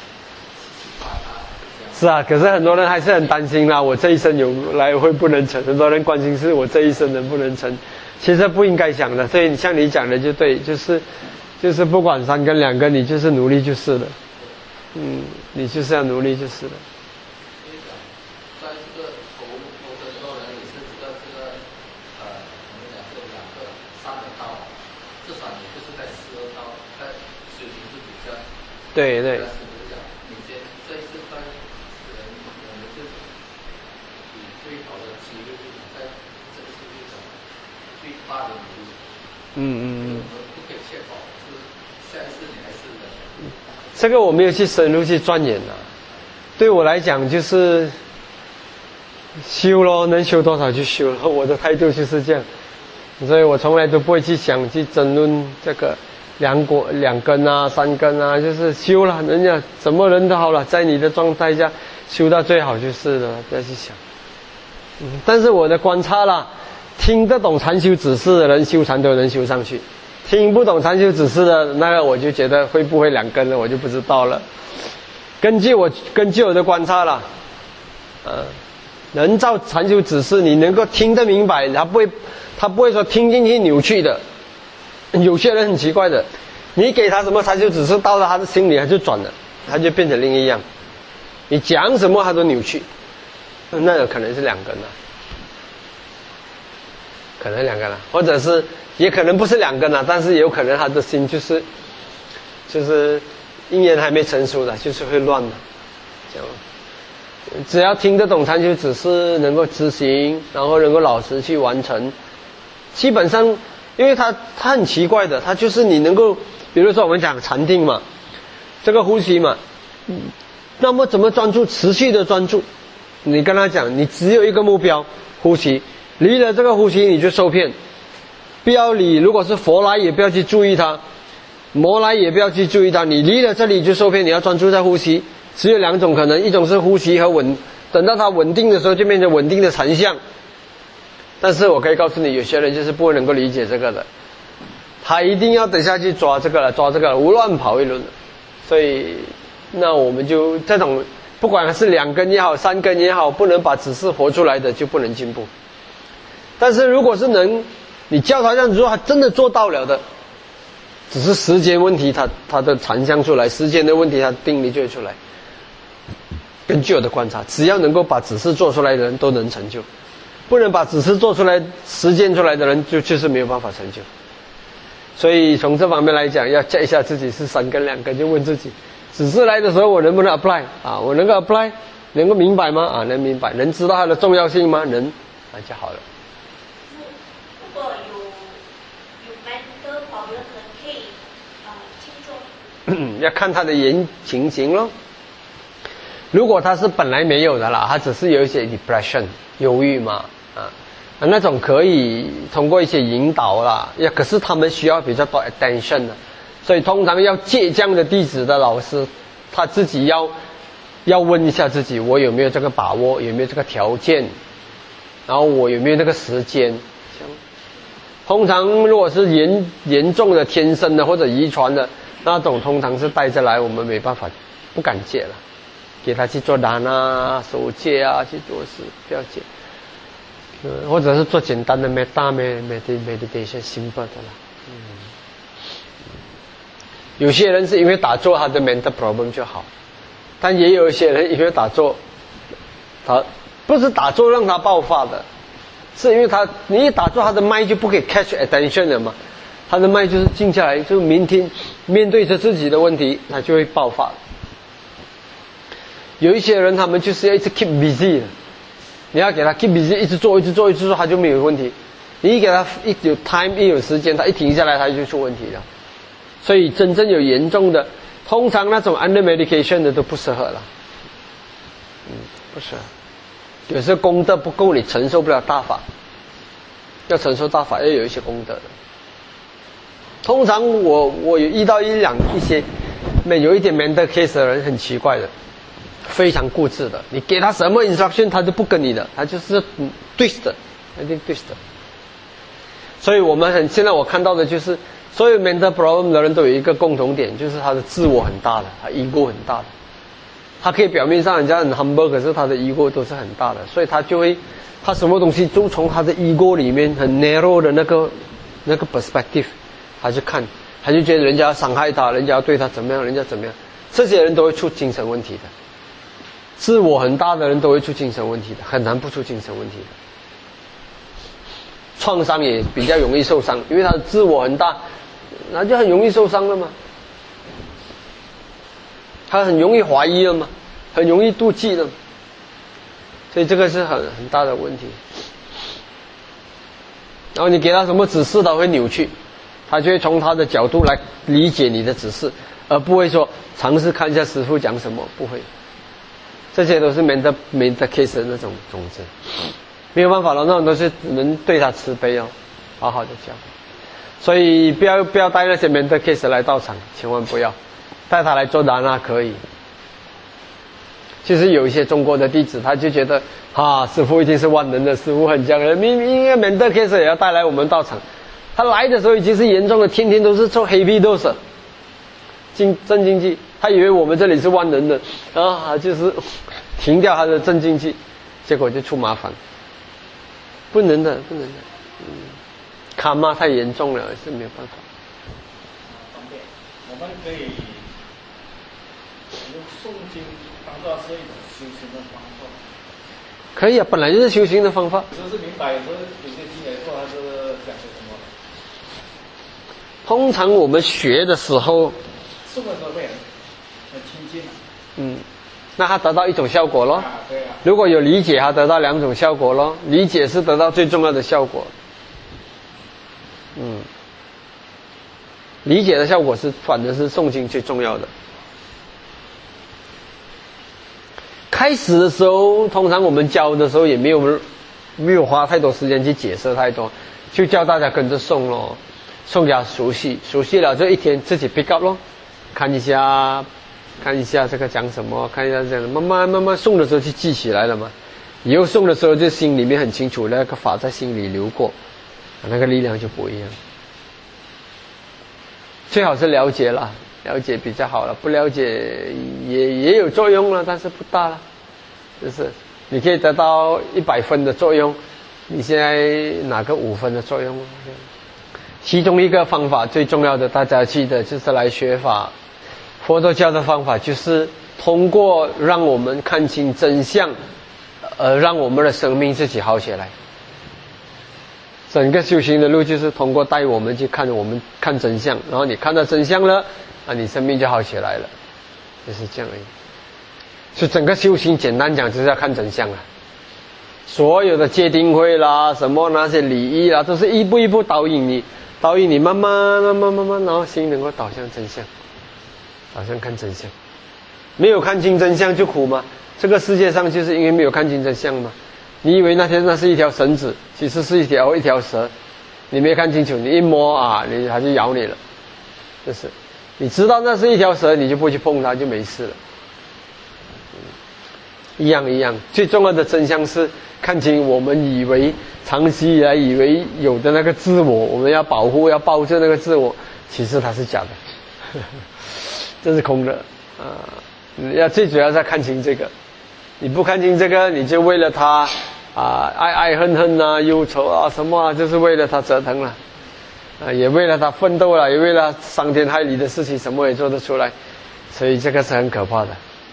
是啊，可是很多人还是很担心啦。我这一生有来会不能成，很多人关心是我这一生能不能成，其实不应该想的。所以像你讲的就对，就是就是不管三根两根，你就是努力就是了。嗯，你就是要努力就是了。 在这个投投生之后呢，也是这个这个呃，我们讲这两个三个道，至少你就是在十二道，在水平是比较对对。嗯嗯嗯，这个我没有去深入去钻研啊。对我来讲就是修咯，能修多少就修了，我的态度就是这样。所以我从来都不会去想去争论这个两果两根啊三根啊，就是修了，人家什么人都好了，在你的状态下修到最好就是了，不要去想。嗯，但是我的观察啦，听得懂禅修指示的人修禅都能修上去，听不懂禅修指示的那个我就觉得会不会两根了我就不知道了。根据我根据我的观察啦，呃，能照禅修指示你能够听得明白，他不会他不会说听进去扭曲的。有些人很奇怪的，你给他什么禅修指示到了他的心里他就转了，他就变成另一样，你讲什么他都扭曲，那有可能是两根了。可能两个了，或者是也可能不是两个呢，但是也有可能他的心就是就是因缘还没成熟的，就是会乱的，这样。只要听得懂禅修指示，能够执行，然后能够老实去完成，基本上，因为他他很奇怪的，他就是你能够，比如说我们讲禅定嘛，这个呼吸嘛， 那么怎么专注？持续的专注。你跟他讲，你只有一个目标，呼吸，离了这个呼吸你就受骗。不要理，如果是佛来也不要去注意它，魔来也不要去注意它，你离了这里就受骗。你要专注在呼吸，只有两种可能，一种是呼吸和稳，等到它稳定的时候就变成稳定的禅相。但是我可以告诉你，有些人就是不能够理解这个的，他一定要等下去抓这个了，抓这个了，无乱跑一轮了。所以那我们就这种不管是两根也好，三根也好，不能把指示活出来的就不能进步。但是如果是能你教他这样子做，他真的做到了的，只是时间问题，他他的禅相出来，时间的问题，他定力就会出来。根据我的观察，只要能够把指示做出来的人都能成就，不能把指示做出来、实践出来的人就就是没有办法成就。所以从这方面来讲，要 check 一下自己是三根两根，就问自己，指示来的时候我能不能 apply 啊？我能够 apply， 能够明白吗？啊，能明白，能知道它的重要性吗？能，那就好了。 如果有有 mental problem 可能可以呃轻重要看他的言情形咯。如果他是本来没有的啦，他只是有一些 depression 忧郁嘛，啊，那种可以通过一些引导啦，也可是他们需要比较多 attention 的，所以通常要借这样的弟子的老师，他自己要要问一下自己，我有没有这个把握，有没有这个条件，然后我有没有那个时间。通常如果是严严重的天生的或者遗传的那种，通常是带着来，我们没办法，不敢借了，给他去做单啊、守戒啊，去做事，不要借。嗯，或者是做简单的 meta meditation simple 的啦。嗯，有些人是因为打坐他的 mental problem 就好，但也有一些人因为打坐，他不是打坐让他爆发的。是因为他，你一打坐，他的麦就不可以 catch attention 了嘛，他的麦就是静下来，就明天面对着自己的问题，他就会爆发。有一些人，他们就是要一直 keep busy 的，你要给他 keep busy， 一直做，一直做，一直做，他就没有问题。你一给他一有 time， 一有时间，他一停下来，他就出问题了。所以真正有严重的，通常那种 under medication 的都不适合了，嗯，不适合。有时候功德不够，你承受不了大法，要承受大法要有一些功德的。通常我我有遇到一两一些有一点 mental case 的人很奇怪的，非常固执的，你给他什么 instruction 他就不跟你的，他就是嗯 twist 的，一定 twist 的。所以我们很现在我看到的就是所有 mental problem 的人都有一个共同点，就是他的自我很大的，他 ego 很大的。他可以表面上人家很 humble， 可是他的 ego 都是很大的，所以他就会，他什么东西都从他的 ego 里面很 narrow 的那个那个 perspective， 他去看，他就觉得人家要伤害他，人家要对他怎么样，人家怎么样，这些人都会出精神问题的。自我很大的人都会出精神问题的，很难不出精神问题的。创伤也比较容易受伤，因为他的自我很大，那就很容易受伤了嘛。他很容易怀疑了嘛，很容易妒忌了嘛，所以这个是很很大的问题。然后你给他什么指示，他会扭曲，他就会从他的角度来理解你的指示，而不会说尝试看一下师父讲什么，不会。这些都是 mental mental case 的那种种子，没有办法了，那种都是只能对他慈悲哦，好好的教。所以不要不要带那些 mental case 来到场，千万不要。带他来做达那可以。其实有一些中国的弟子，他就觉得啊，师父一定是万能的，师父很强的，明明 mental case 也要带来我们道场。他来的时候已经是严重的，天天都是做 heavy dose 镇镇静剂，他以为我们这里是万能的啊，就是停掉他的镇静剂，结果就出麻烦。不能的，不能的，嗯，卡玛太严重了，是没有办法。 我们可以用诵经当作是一种修行的方法。 可以啊，本来就是修行的方法。 有时候是明白，有时候有些经来说，他是讲些什么。 通常我们学的时候， 诵的时候会很很亲近。 嗯，那他得到一种效果咯。 啊，对啊。 如果有理解，他得到两种效果咯。理解是得到最重要的效果。嗯。理解的效果是，反正是诵经最重要的。 开始的时候，通常我们教的时候也没有没有花太多时间去解释太多，就叫大家跟着诵咯，诵给他熟悉，熟悉了就一天自己 pick up 咯，看一下看一下这个讲什么，看一下这样，慢慢慢慢诵的时候就记起来了嘛。以后诵的时候就心里面很清楚，那个法在心里流过，那个力量就不一样。最好是了解了，了解比较好了，不了解也也有作用了，但是不大了。就是你可以得到一百分的作用，你现在拿个五分的作用。其中一个方法最重要的，大家记得就是来学法。佛陀教的方法就是通过让我们看清真相，而让我们的生命自己好起来。整个修行的路就是通过带我们去看我们看真相，然后你看到真相了，啊，你生命就好起来了，就是这样而已。所以整个修行简单讲就是要看真相了。所有的戒定慧啦，什么那些礼仪啦，都是一步一步导引你，导引你慢慢慢慢慢慢，然后心能够导向真相，导向看真相。没有看清真相就苦吗？这个世界上就是因为没有看清真相嘛。你以为那天那是一条绳子，其实是一条一条蛇，你没看清楚，你一摸啊，你它就咬你了。就是你知道那是一条蛇，你就不会去碰它，就没事了。一样一样，最重要的真相是看清我们以为长期以来以为有的那个自我，我们要保护要抱着那个自我，其实它是假的，这是空的啊！要最主要是要看清这个，你不看清这个，你就为了他啊爱爱恨恨啊忧愁啊什么啊，就是为了他折腾了啊，也为了他奋斗了，也为了伤天害理的事情，什么也做得出来，所以这个是很可怕的。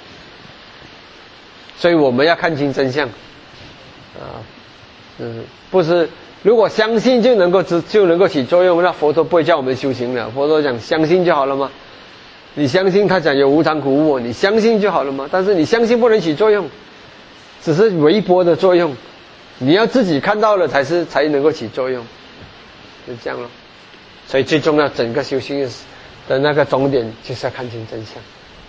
所以我们要看清真相啊，嗯，不是如果相信就能够就能够起作用，那佛陀不会叫我们修行了。佛陀讲相信就好了吗？你相信他讲有无常苦无我，你相信就好了吗？但是你相信不能起作用，只是微薄的作用，你要自己看到了才是才能够起作用，就这样咯。所以最重要，整个修行的那个终点就是要看清真相。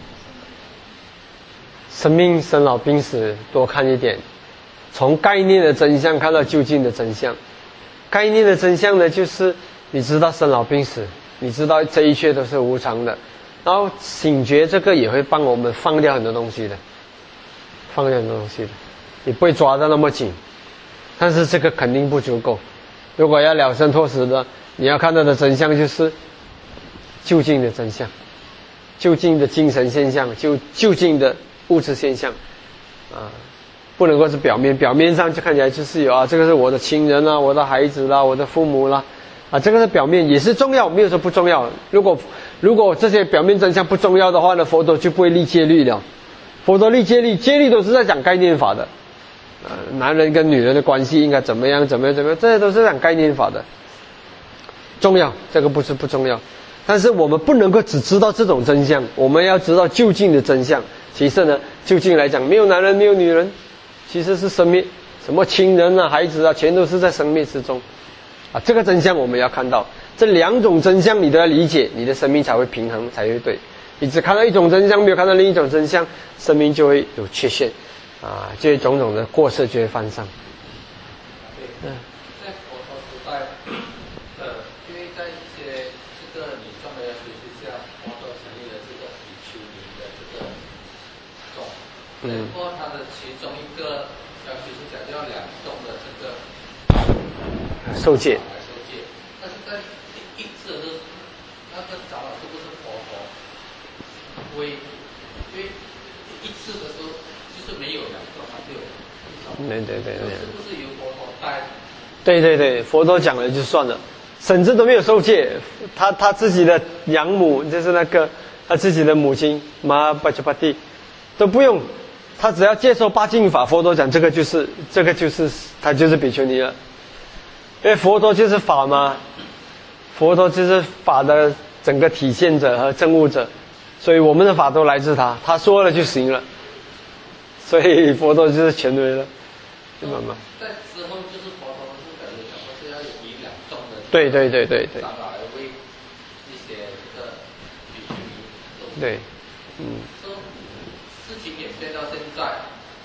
生命生老病死多看一点，从概念的真相看到究竟的真相。概念的真相呢，就是你知道生老病死，你知道这一切都是无常的，然后醒觉这个也会帮我们放掉很多东西的，放掉很多东西的，你不会抓得那么紧，但是这个肯定不足够。如果要了生脱死的，你要看到的真相就是究竟的真相，究竟的精神现象，就究竟的物质现象啊，不能够是表面，表面上就看起来就是有啊，这个是我的亲人啦，我的孩子啦，我的父母啦，啊，这个是表面，也是重要，没有说不重要。如果如果这些表面真相不重要的话呢，佛陀就不会立戒律了。佛陀立戒律，戒律都是在讲概念法的，呃，男人跟女人的关系应该怎么样，怎么样，怎么样，这些都是讲概念法的。重要，这个不是不重要，但是我们不能够只知道这种真相，我们要知道究竟的真相。其实呢，究竟来讲，没有男人，没有女人，其实是生灭，什么亲人啊、孩子啊，全都是在生灭之中，啊，这个真相我们要看到，这两种真相你都要理解，你的生命才会平衡，才会对。你只看到一种真相，没有看到另一种真相，生命就会有缺陷，啊，这些种种的过失就会犯上。 对，在佛陀时代，呃，因为在一些这个女众的学习下，佛陀成立了这个比丘尼的这个众，嗯，不过他的其中一个小学是讲叫两众的这个受戒， 受戒，但是在第一次的那个长老是不是佛陀为，因为第一次的时候就是没有两众，还是有， 对对对对， 是不是由佛陀带？ 对对对，佛陀讲了就算了，甚至都没有受戒，他他自己的养母就是那个他自己的母亲玛巴吉巴蒂都不用，他只要接受八敬法，佛陀讲这个就是这个就是他就是比丘尼了，因为佛陀就是法嘛，佛陀就是法的整个体现者和证悟者，所以我们的法都来自他，他说了就行了，所以佛陀就是权威了，明白吗？ 在之后就是佛陀是感觉讲说是要以两众的对对对对对长老来为一些这个比丘尼， 对，嗯， 说事情演变到现在，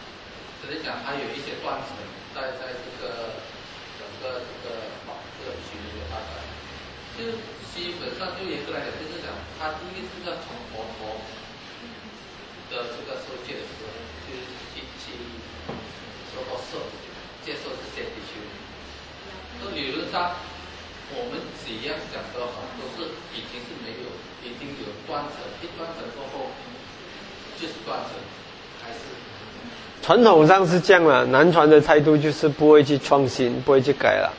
只是讲它有一些断层在在这个整个这个这个区域的发展，就基本上就严格来讲，就是讲它第一是要从佛陀的这个受戒的时候，就是去去受到受接受这些比丘尼。那理论上，我们怎样讲都好，都是已经是没有，已经有断层，一断层过后就是断层，还是。 传统上是这样了，南传的态度就是不会去创新，不会去改了。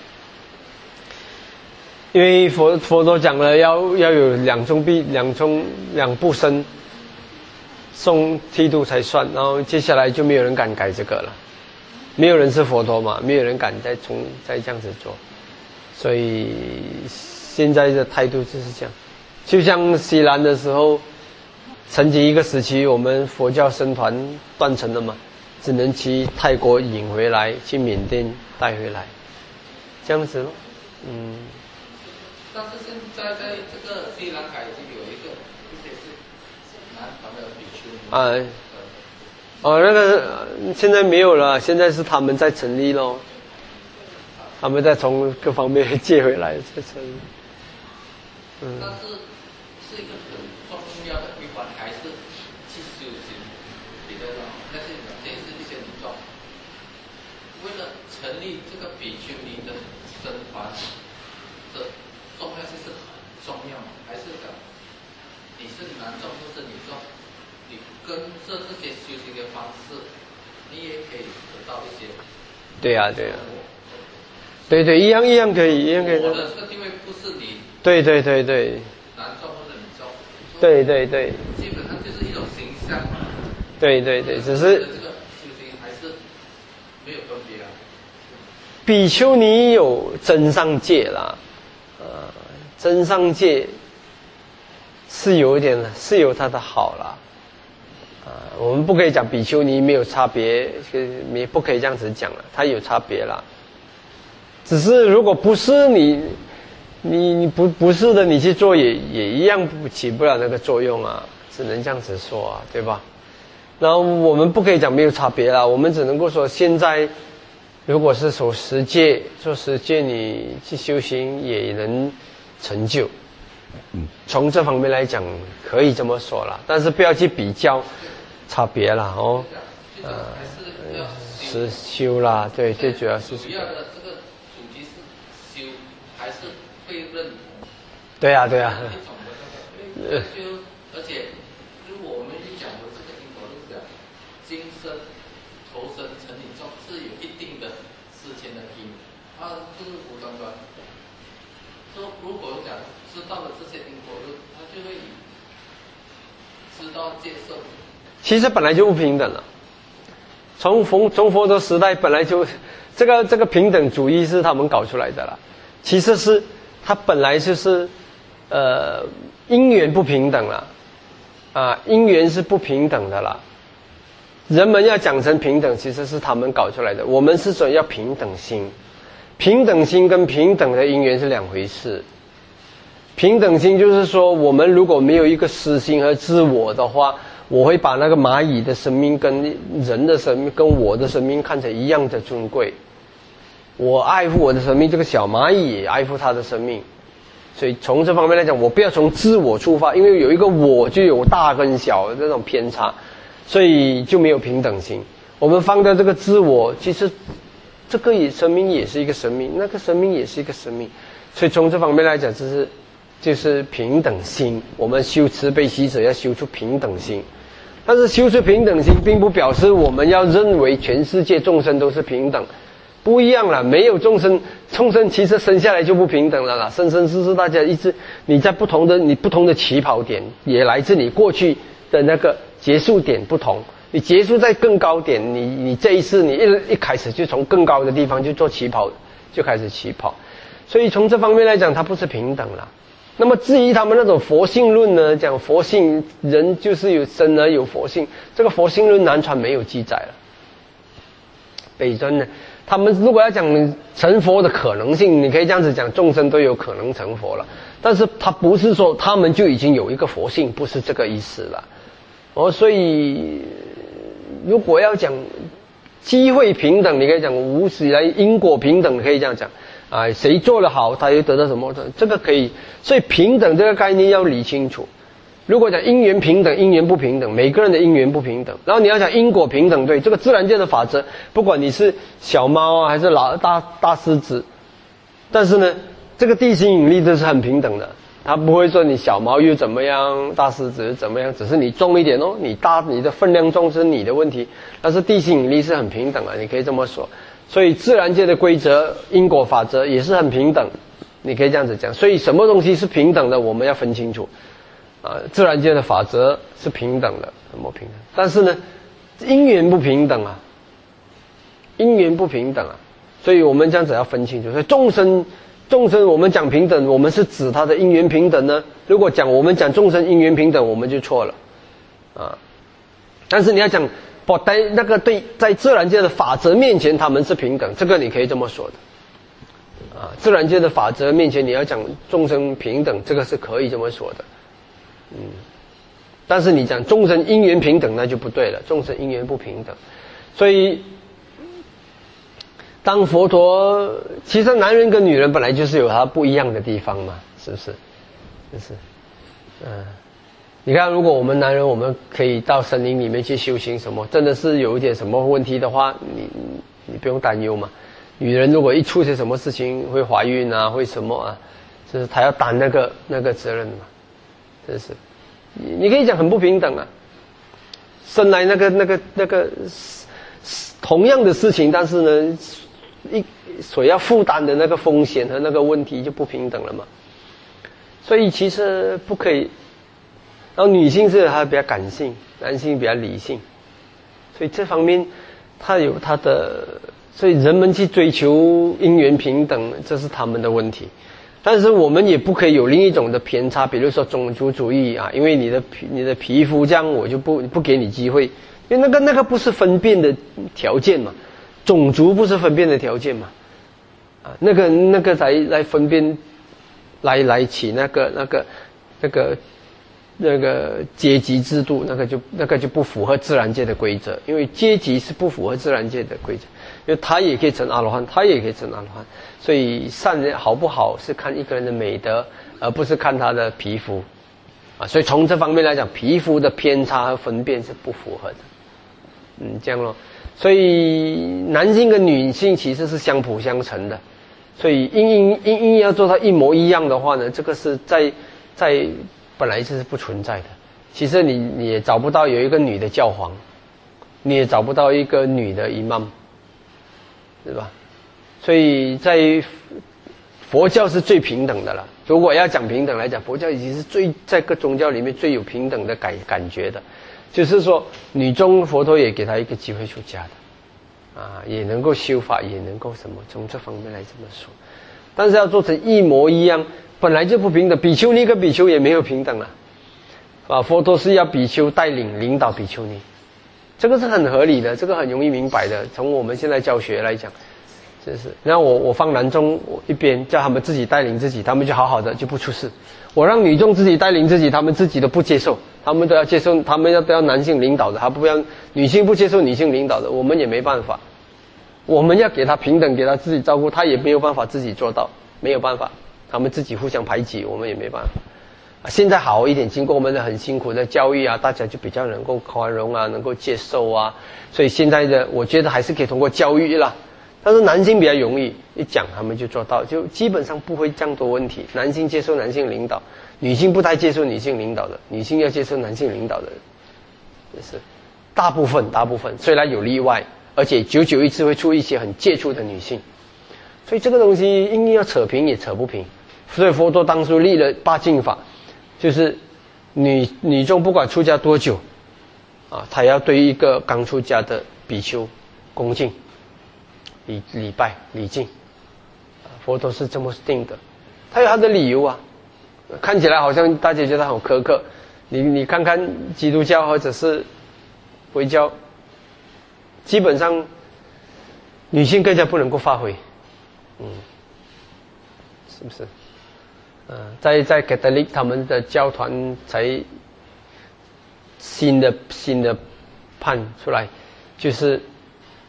因为佛佛陀讲了要要有两宗必两宗两不生，送剃度才算，然后接下来就没有人敢改这个了，没有人是佛陀嘛，没有人敢再重再这样子做，所以现在的态度就是这样。就像西兰的时候，曾经一个时期我们佛教僧团断层了嘛，只能去泰国引回来，去缅甸带回来，这样子咯，嗯。 但是现在在这个西兰卡已经有一个一些是南传的比丘尼。 啊，哦，那个现在没有了，现在是他们在成立咯，他们再从各方面借回来再成立。 嗯。但是是一个很重要的一环，还是去修行比较重要。但是这是一些民众为了成立这个比丘尼的僧团的重要性是很重要，还是讲你是男众或是女众，你跟着这些修行的方式，你也可以得到一些。 对呀、啊，对呀、啊，对对，一样一样可以，一样可以。 我的这个地位不是你。 对对对对。 男众或者女众。 对对对。 基本上就是一种形象。 对对对，只是。 这个修行还是没有分别啊。 比丘尼有真上戒啦。呃，真上戒是有一点，是有它的好啦。啊、呃，我们不可以讲比丘尼没有差别，也不可以这样子讲了，它有差别啦。只是如果不是你，你你不不是的，你去做也也一样起不了那个作用啊，只能这样子说啊，对吧？然后我们不可以讲没有差别啦，我们只能够说现在。如果是守十戒，做十戒你去修行也能成就，从这方面来讲可以这么说啦，但是不要去比较差别啦哦，呃，是修啦，对，最主要是。 主要的这个主题是修，还是被认同？ 对呀、啊，对呀、啊。 一种的那个，就而且如果我们一讲的这个因果论讲，今生投生成你中是有一定的事前的因，它就是无端端。说如果讲知道了这些因果论，他就会知道接受。 其实本来就不平等了，从佛从佛陀时代本来就这个这个平等主义是他们搞出来的啦。其实是它本来就是呃因缘不平等了啊，因缘是不平等的啦。人们要讲成平等，其实是他们搞出来的。我们是说要平等心，平等心跟平等的因缘是两回事。平等心就是说，我们如果没有一个私心和自我的话，我会把那个蚂蚁的生命跟人的生命跟我的生命看成一样的尊贵。我爱护我的生命，这个小蚂蚁也爱护它的生命。所以从这方面来讲，我不要从自我出发，因为有一个我就有大跟小的这种偏差。所以就没有平等心。我们放掉这个自我，其实这个也生命也是一个生命，那个生命也是一个生命。所以从这方面来讲，就是就是平等心。我们修慈悲喜舍要修出平等心，但是修出平等心，并不表示我们要认为全世界众生都是平等，不一样了。没有众生，众生其实生下来就不平等了啦。生生世世大家一直你在不同的你不同的起跑点，也来自你过去的那个结束点不同，你结束在更高点，你你这一次你一一开始就从更高的地方就做起跑，就开始起跑，所以从这方面来讲，它不是平等了。那么至于他们那种佛性论呢，讲佛性人就是有生而有佛性，这个佛性论南传没有记载了。北传呢，他们如果要讲成佛的可能性，你可以这样子讲，众生都有可能成佛了，但是他不是说他们就已经有一个佛性，不是这个意思了。哦，所以如果要讲机会平等，你可以讲无始以来因果平等，可以这样讲啊，谁做得好，他就得到什么，这个可以。所以平等这个概念要理清楚。如果讲因缘平等，因缘不平等，每个人的因缘不平等。然后你要讲因果平等，对这个自然界的法则，不管你是小猫啊还是老大大狮子，但是呢，这个地心引力都是很平等的，它不会说你小猫又怎么样，大狮子又怎么样，只是你重一点哦，你大你的分量重是你的问题，但是地心引力是很平等的，你可以这么说。所以自然界的规则，因果法则也是很平等，你可以这样子讲。所以什么东西是平等的，我们要分清楚。啊，自然界的法则是平等的，什么平等？但是呢，因缘不平等啊，因缘不平等啊，所以我们这样子要分清楚。所以众生，众生我们讲平等，我们是指他的因缘平等呢？如果讲我们讲众生因缘平等，我们就错了啊。但是你要讲不在那个对，在自然界的法则面前，他们是平等，这个你可以这么说的啊。自然界的法则面前，你要讲众生平等，这个是可以这么说的。嗯，但是你讲众生因缘平等，那就不对了，众生因缘不平等。所以当佛陀，其实男人跟女人本来就是有他不一样的地方嘛，是不是？就是嗯，你看如果我们男人我们可以到森林里面去修行什么，真的是有一点什么问题的话，你你不用担忧嘛。女人如果一出些什么事情会怀孕啊，会什么啊，就是她要担那个那个责任嘛。真是，你可以讲很不平等啊。生来那个那个那个同样的事情，但是呢，一所要负担的那个风险和那个问题就不平等了嘛。所以其实不可以。然后女性是她比较感性，男性比较理性，所以这方面他有他的，所以人们去追求因缘平等，这是他们的问题。但是我们也不可以有另一种的偏差，比如说种族主义啊，因为你的皮你的皮肤这样，我就不不给你机会，因为那个那个不是分辨的条件嘛，种族不是分辨的条件嘛，啊，那个那个来来分辨，来来起那个那个那个那个阶级制度，那个就那个就不符合自然界的规则，因为阶级是不符合自然界的规则。因为他也可以成阿罗汉，他也可以成阿罗汉，所以善人好不好是看一个人的美德，而不是看他的皮肤，啊，所以从这方面来讲，皮肤的偏差和分辨是不符合的，嗯，这样咯。所以男性跟女性其实是相辅相成的，所以硬硬硬硬要做到一模一样的话呢，这个是在在本来就是不存在的。其实你你也找不到有一个女的教皇，你也找不到一个女的伊玛目。是吧？所以在佛教是最平等的了。如果要讲平等来讲，佛教已经是最在各宗教里面最有平等的感感觉的。就是说，女众佛陀也给她一个机会出家的，啊，也能够修法，也能够什么，从这方面来这么说。但是要做成一模一样，本来就不平等。比丘尼跟比丘也没有平等了，啊，佛陀是要比丘带领领导比丘尼。这个是很合理的，这个很容易明白的。从我们现在教学来讲，真是。然后我我放男众我一边，叫他们自己带领自己，他们就好好的就不出事。我让女众自己带领自己，他们自己都不接受，他们都要接受，他们要都要男性领导的，他不要女性不接受女性领导的，我们也没办法。我们要给他平等，给他自己照顾，他也没有办法自己做到，没有办法，他们自己互相排挤，我们也没办法。现在好一点，经过我们的很辛苦的教育啊，大家就比较能够宽容啊，能够接受啊，所以现在的我觉得还是可以通过教育啦。但是男性比较容易，一讲他们就做到，就基本上不会这样多问题。男性接受男性领导，女性不太接受女性领导的，女性要接受男性领导的，就是大部分大部分，虽然有例外，而且久久一次会出一些很杰出的女性，所以这个东西硬要扯平也扯不平。所以佛陀当初立了八敬法。就是女女众不管出家多久，啊，她要对一个刚出家的比丘恭敬、礼礼拜、礼敬，啊，佛陀是这么定的，他有他的理由啊。看起来好像大家觉得很苛刻，你你看看基督教或者是回教，基本上女性更加不能够发挥，嗯，是不是？呃，在在 Catholic 他们的教团才新的新的判出来，就是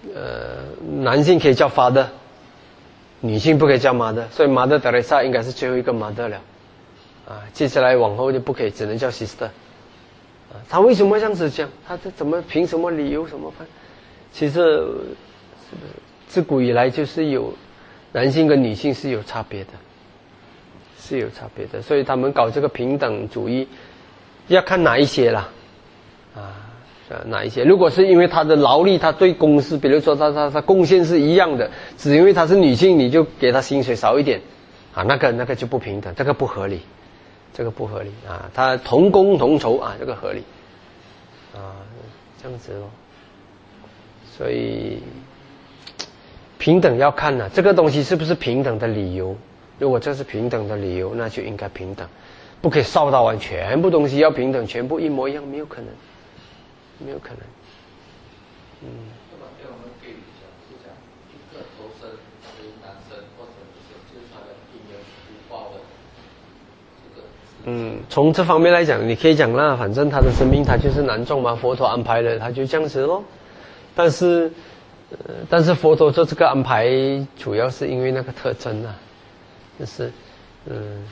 呃，男性可以叫 father， 女性不可以叫 mother， 所以 Mother Teresa 应该是最后一个 mother 了，啊，接下来往后就不可以，只能叫 sister， 啊，他为什么这样子讲？他这怎么凭什么理由什么判？其实自古以来就是有男性跟女性是有差别的，是有差别的，所以他们搞这个平等主义，要看哪一些啦，啊。哪一些？如果是因为他的劳力，他对公司，比如说他他他贡献是一样的，只因为他是女性，你就给他薪水少一点，啊，那个那个就不平等，这个不合理，这个不合理啊！他同工同酬啊，这个合理，啊，这样子咯。所以平等要看啊，这个东西是不是平等的理由？如果这是平等的理由，那就应该平等，不可以烧到完全部东西要平等，全部一模一样，没有可能。没有可能，嗯。 那么给我们对比一下，是讲一个投生为男生，或者就是他的因缘福报的这个。 嗯，从这方面来讲，你可以讲啦，反正他的生命他就是男众嘛，佛陀安排了，他就这样子咯。但是，呃，但是佛陀做这个安排，主要是因为那个特征啊，就是，嗯，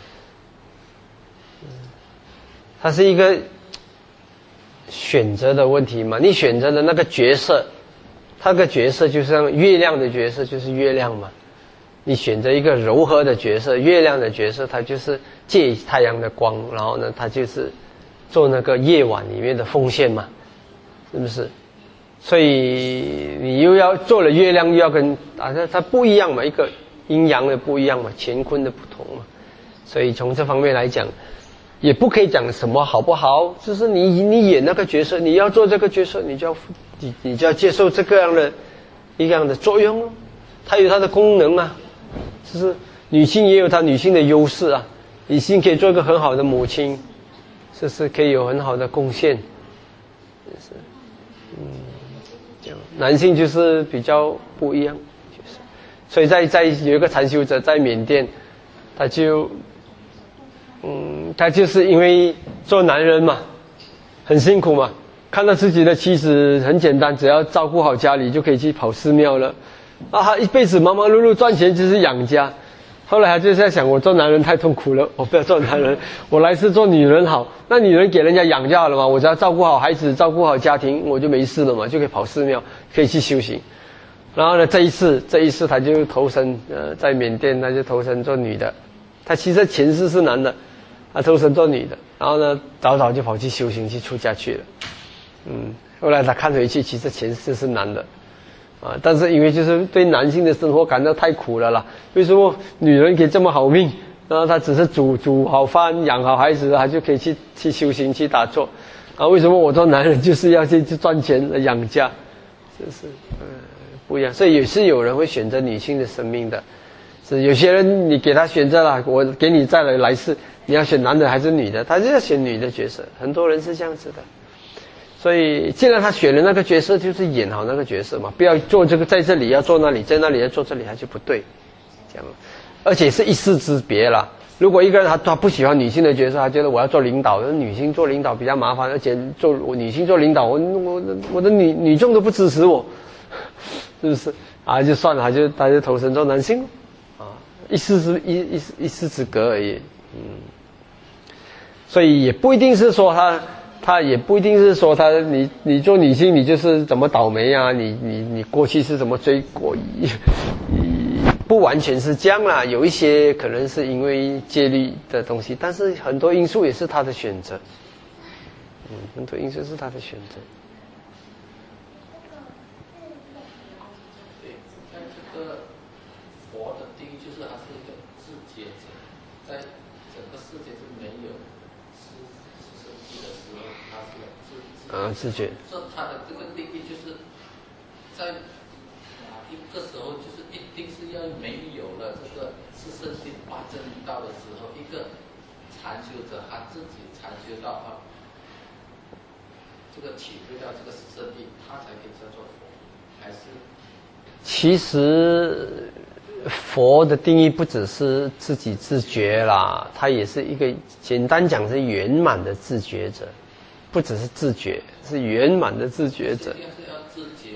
嗯，他是一个。选择的问题嘛，你选择的那个角色，他个角色就像月亮的角色就是月亮嘛，你选择一个柔和的角色，月亮的角色，它就是借太阳的光，然后呢，它就是做那个夜晚里面的奉献嘛，是不是？所以你又要做了月亮，又要跟啊，它它不一样嘛，一个阴阳的不一样嘛，乾坤的不同嘛，所以从这方面来讲。也不可以讲什么好不好，就是你你演那个角色，你要做这个角色，你就要你你就要接受这个样的一样的作用哦。它有它的功能啊，就是女性也有她女性的优势啊，女性可以做一个很好的母亲，是是可以有很好的贡献，就是嗯，这样男性就是比较不一样，就是所以在在有一个禅修者在缅甸，他就。嗯，他就是因为做男人嘛，很辛苦嘛，看到自己的妻子很简单，只要照顾好家里就可以去跑寺庙了。啊，他一辈子忙忙碌碌赚钱就是养家。后来他就在想，我做男人太痛苦了，我不要做男人，我来是做女人好。那女人给人家养就好了嘛，我只要照顾好孩子，照顾好家庭，我就没事了嘛，就可以跑寺庙，可以去修行。然后呢，这一次这一次他就投身，呃，在缅甸他就投身做女的。他其实前世是男的。他投身做女的，然后呢，早早就跑去修行去出家去了，嗯，后来他看回去，其实前世是男的，啊，但是因为就是对男性的生活感到太苦了啦，为什么女人可以这么好命？然后他只是煮煮好饭，养好孩子，他就可以去去修行去打坐，啊，为什么我做男人就是要去去赚钱来养家？就是呃不一样，所以也是有人会选择女性的生命的。是有些人你给他选择了，我给你再来来世，你要选男的还是女的，他就要选女的角色，很多人是这样子的。所以既然他选了那个角色，就是演好那个角色嘛，不要做这个在这里要做那里，在那里要做这里，他就不对，这样。而且是一世之别啦。如果一个人他他不喜欢女性的角色，他觉得我要做领导，女性做领导比较麻烦，而且做我女性做领导，我我我的女女众都不支持我，是不是？啊，就算了，他就他就投身做男性。一世之一一一世之隔而已，嗯，所以也不一定是说他，他也不一定是说他，你你做女性你就是怎么倒霉啊，你你你过去是怎么追过，不完全是这样啦，有一些可能是因为戒律的东西，但是很多因素也是他的选择，嗯，很多因素是他的选择。啊，自觉。 说他的这个定义就是在哪一个时候，就是一定是要没有了这个四圣谛八正道的时候，一个禅修者他自己禅修到啊，这个体会到这个四圣谛，他才可以叫做佛，还是？ 其实佛的定义不只是自己自觉啦，他也是一个简单讲是圆满的自觉者。不只是自觉，是圆满的自觉者。 是要自觉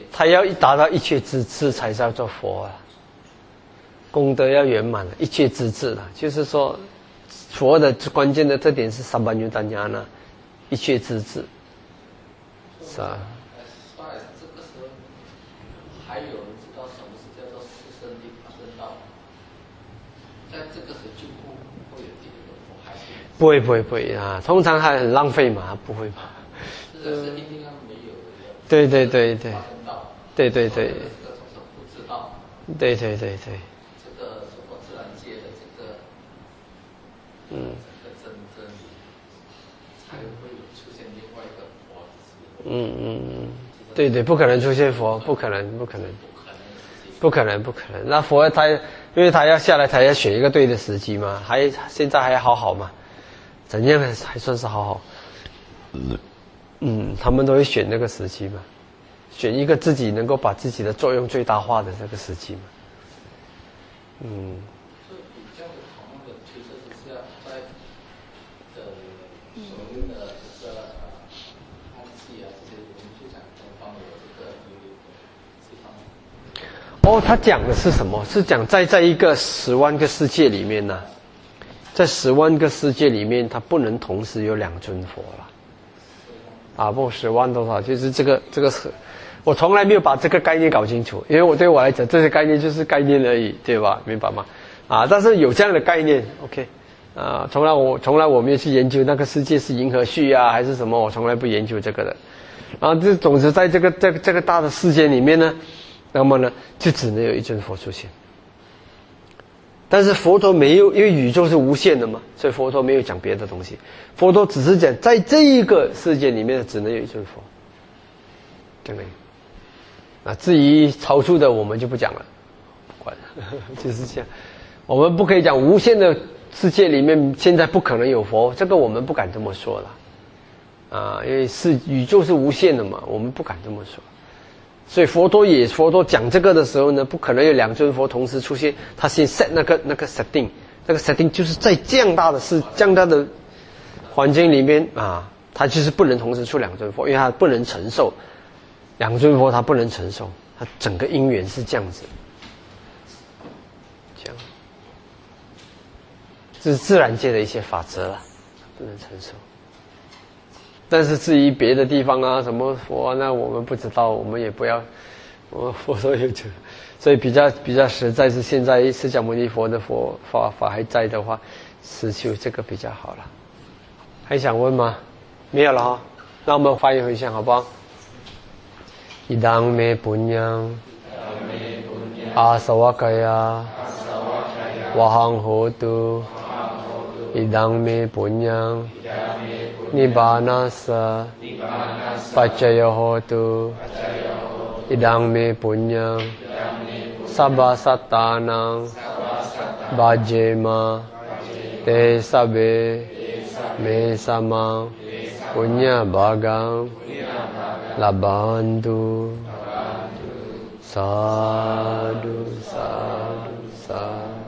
他要达到一切之智才叫做佛啊，功德要圆满了，一切之智了。就是说，佛的关键的特点是萨巴纽达雅呢，一切之智，是吧？ 这个时候还有人知道什么是叫做四圣谛八正道，在这个时候就不会有第二个佛，还是不会不会不会啊，通常还很浪费嘛，不会吧？ 是是一定要没有的。 对对对对，对对对， 这个从不知道。 对对对对。 这个什么自然界的这个， 嗯， 这个真真理，才会有出现另外一个佛字。 嗯嗯嗯，对对，不可能出现佛，不可能不可能，不可能不可能。那佛他因为他要下来，他要选一个对的时机嘛，还现在还好好嘛，怎样还算是好好。嗯，他们都会选那个时机嘛，选一个自己能够把自己的作用最大化的这个时机嘛。嗯。 所以比较好的，其实是要在呃所谓的这个空气啊这些元素上东方有这个这方面。 哦，他讲的是什么？是讲在在一个十万个世界里面呢、啊，在十万个世界里面，它不能同时有两尊佛了。啊，不十万多少？就是这个这个是，我从来没有把这个概念搞清楚，因为我对我来讲，这些概念就是概念而已，对吧？明白吗？啊，但是有这样的概念 ，OK， 啊，从来我从来我没有去研究那个世界是银河系啊，还是什么，我从来不研究这个的。然后这总之在这个这个这个大的世界里面呢，那么呢，就只能有一尊佛出现。但是佛陀没有，因为宇宙是无限的嘛，所以佛陀没有讲别的东西。佛陀只是讲，在这一个世界里面只能有一尊佛，对不对？啊，至于超出的我们就不讲了，不管了，就是这样。我们不可以讲无限的世界里面现在不可能有佛，这个我们不敢这么说了，啊，因为是宇宙是无限的嘛，我们不敢这么说。所以佛陀也佛陀讲这个的时候呢，不可能有两尊佛同时出现，他先 set 那个那个 setting， 那个 setting 就是在这样大的事这样大的环境里面啊，他就是不能同时出两尊佛，因为他不能承受两尊佛，他不能承受，他整个因缘是这样子，这样，这是自然界的一些法则了，不能承受。但是至于别的地方啊，什么佛啊，那我们不知道，我们也不要，我佛说有这，所以比较比较实在是现在释迦牟尼佛的佛法法还在的话，持修这个比较好了。还想问吗？没有了哈，那我们发言回向好不好？Idang me punyang asawakaya wahang hotu idang me punyang Nibbanasa Pacaya hotu Idang me punyang Sabba satanang Bhajema Te sabe Me samang Punya bagang Labantu Sadhu Sadhu Sadhu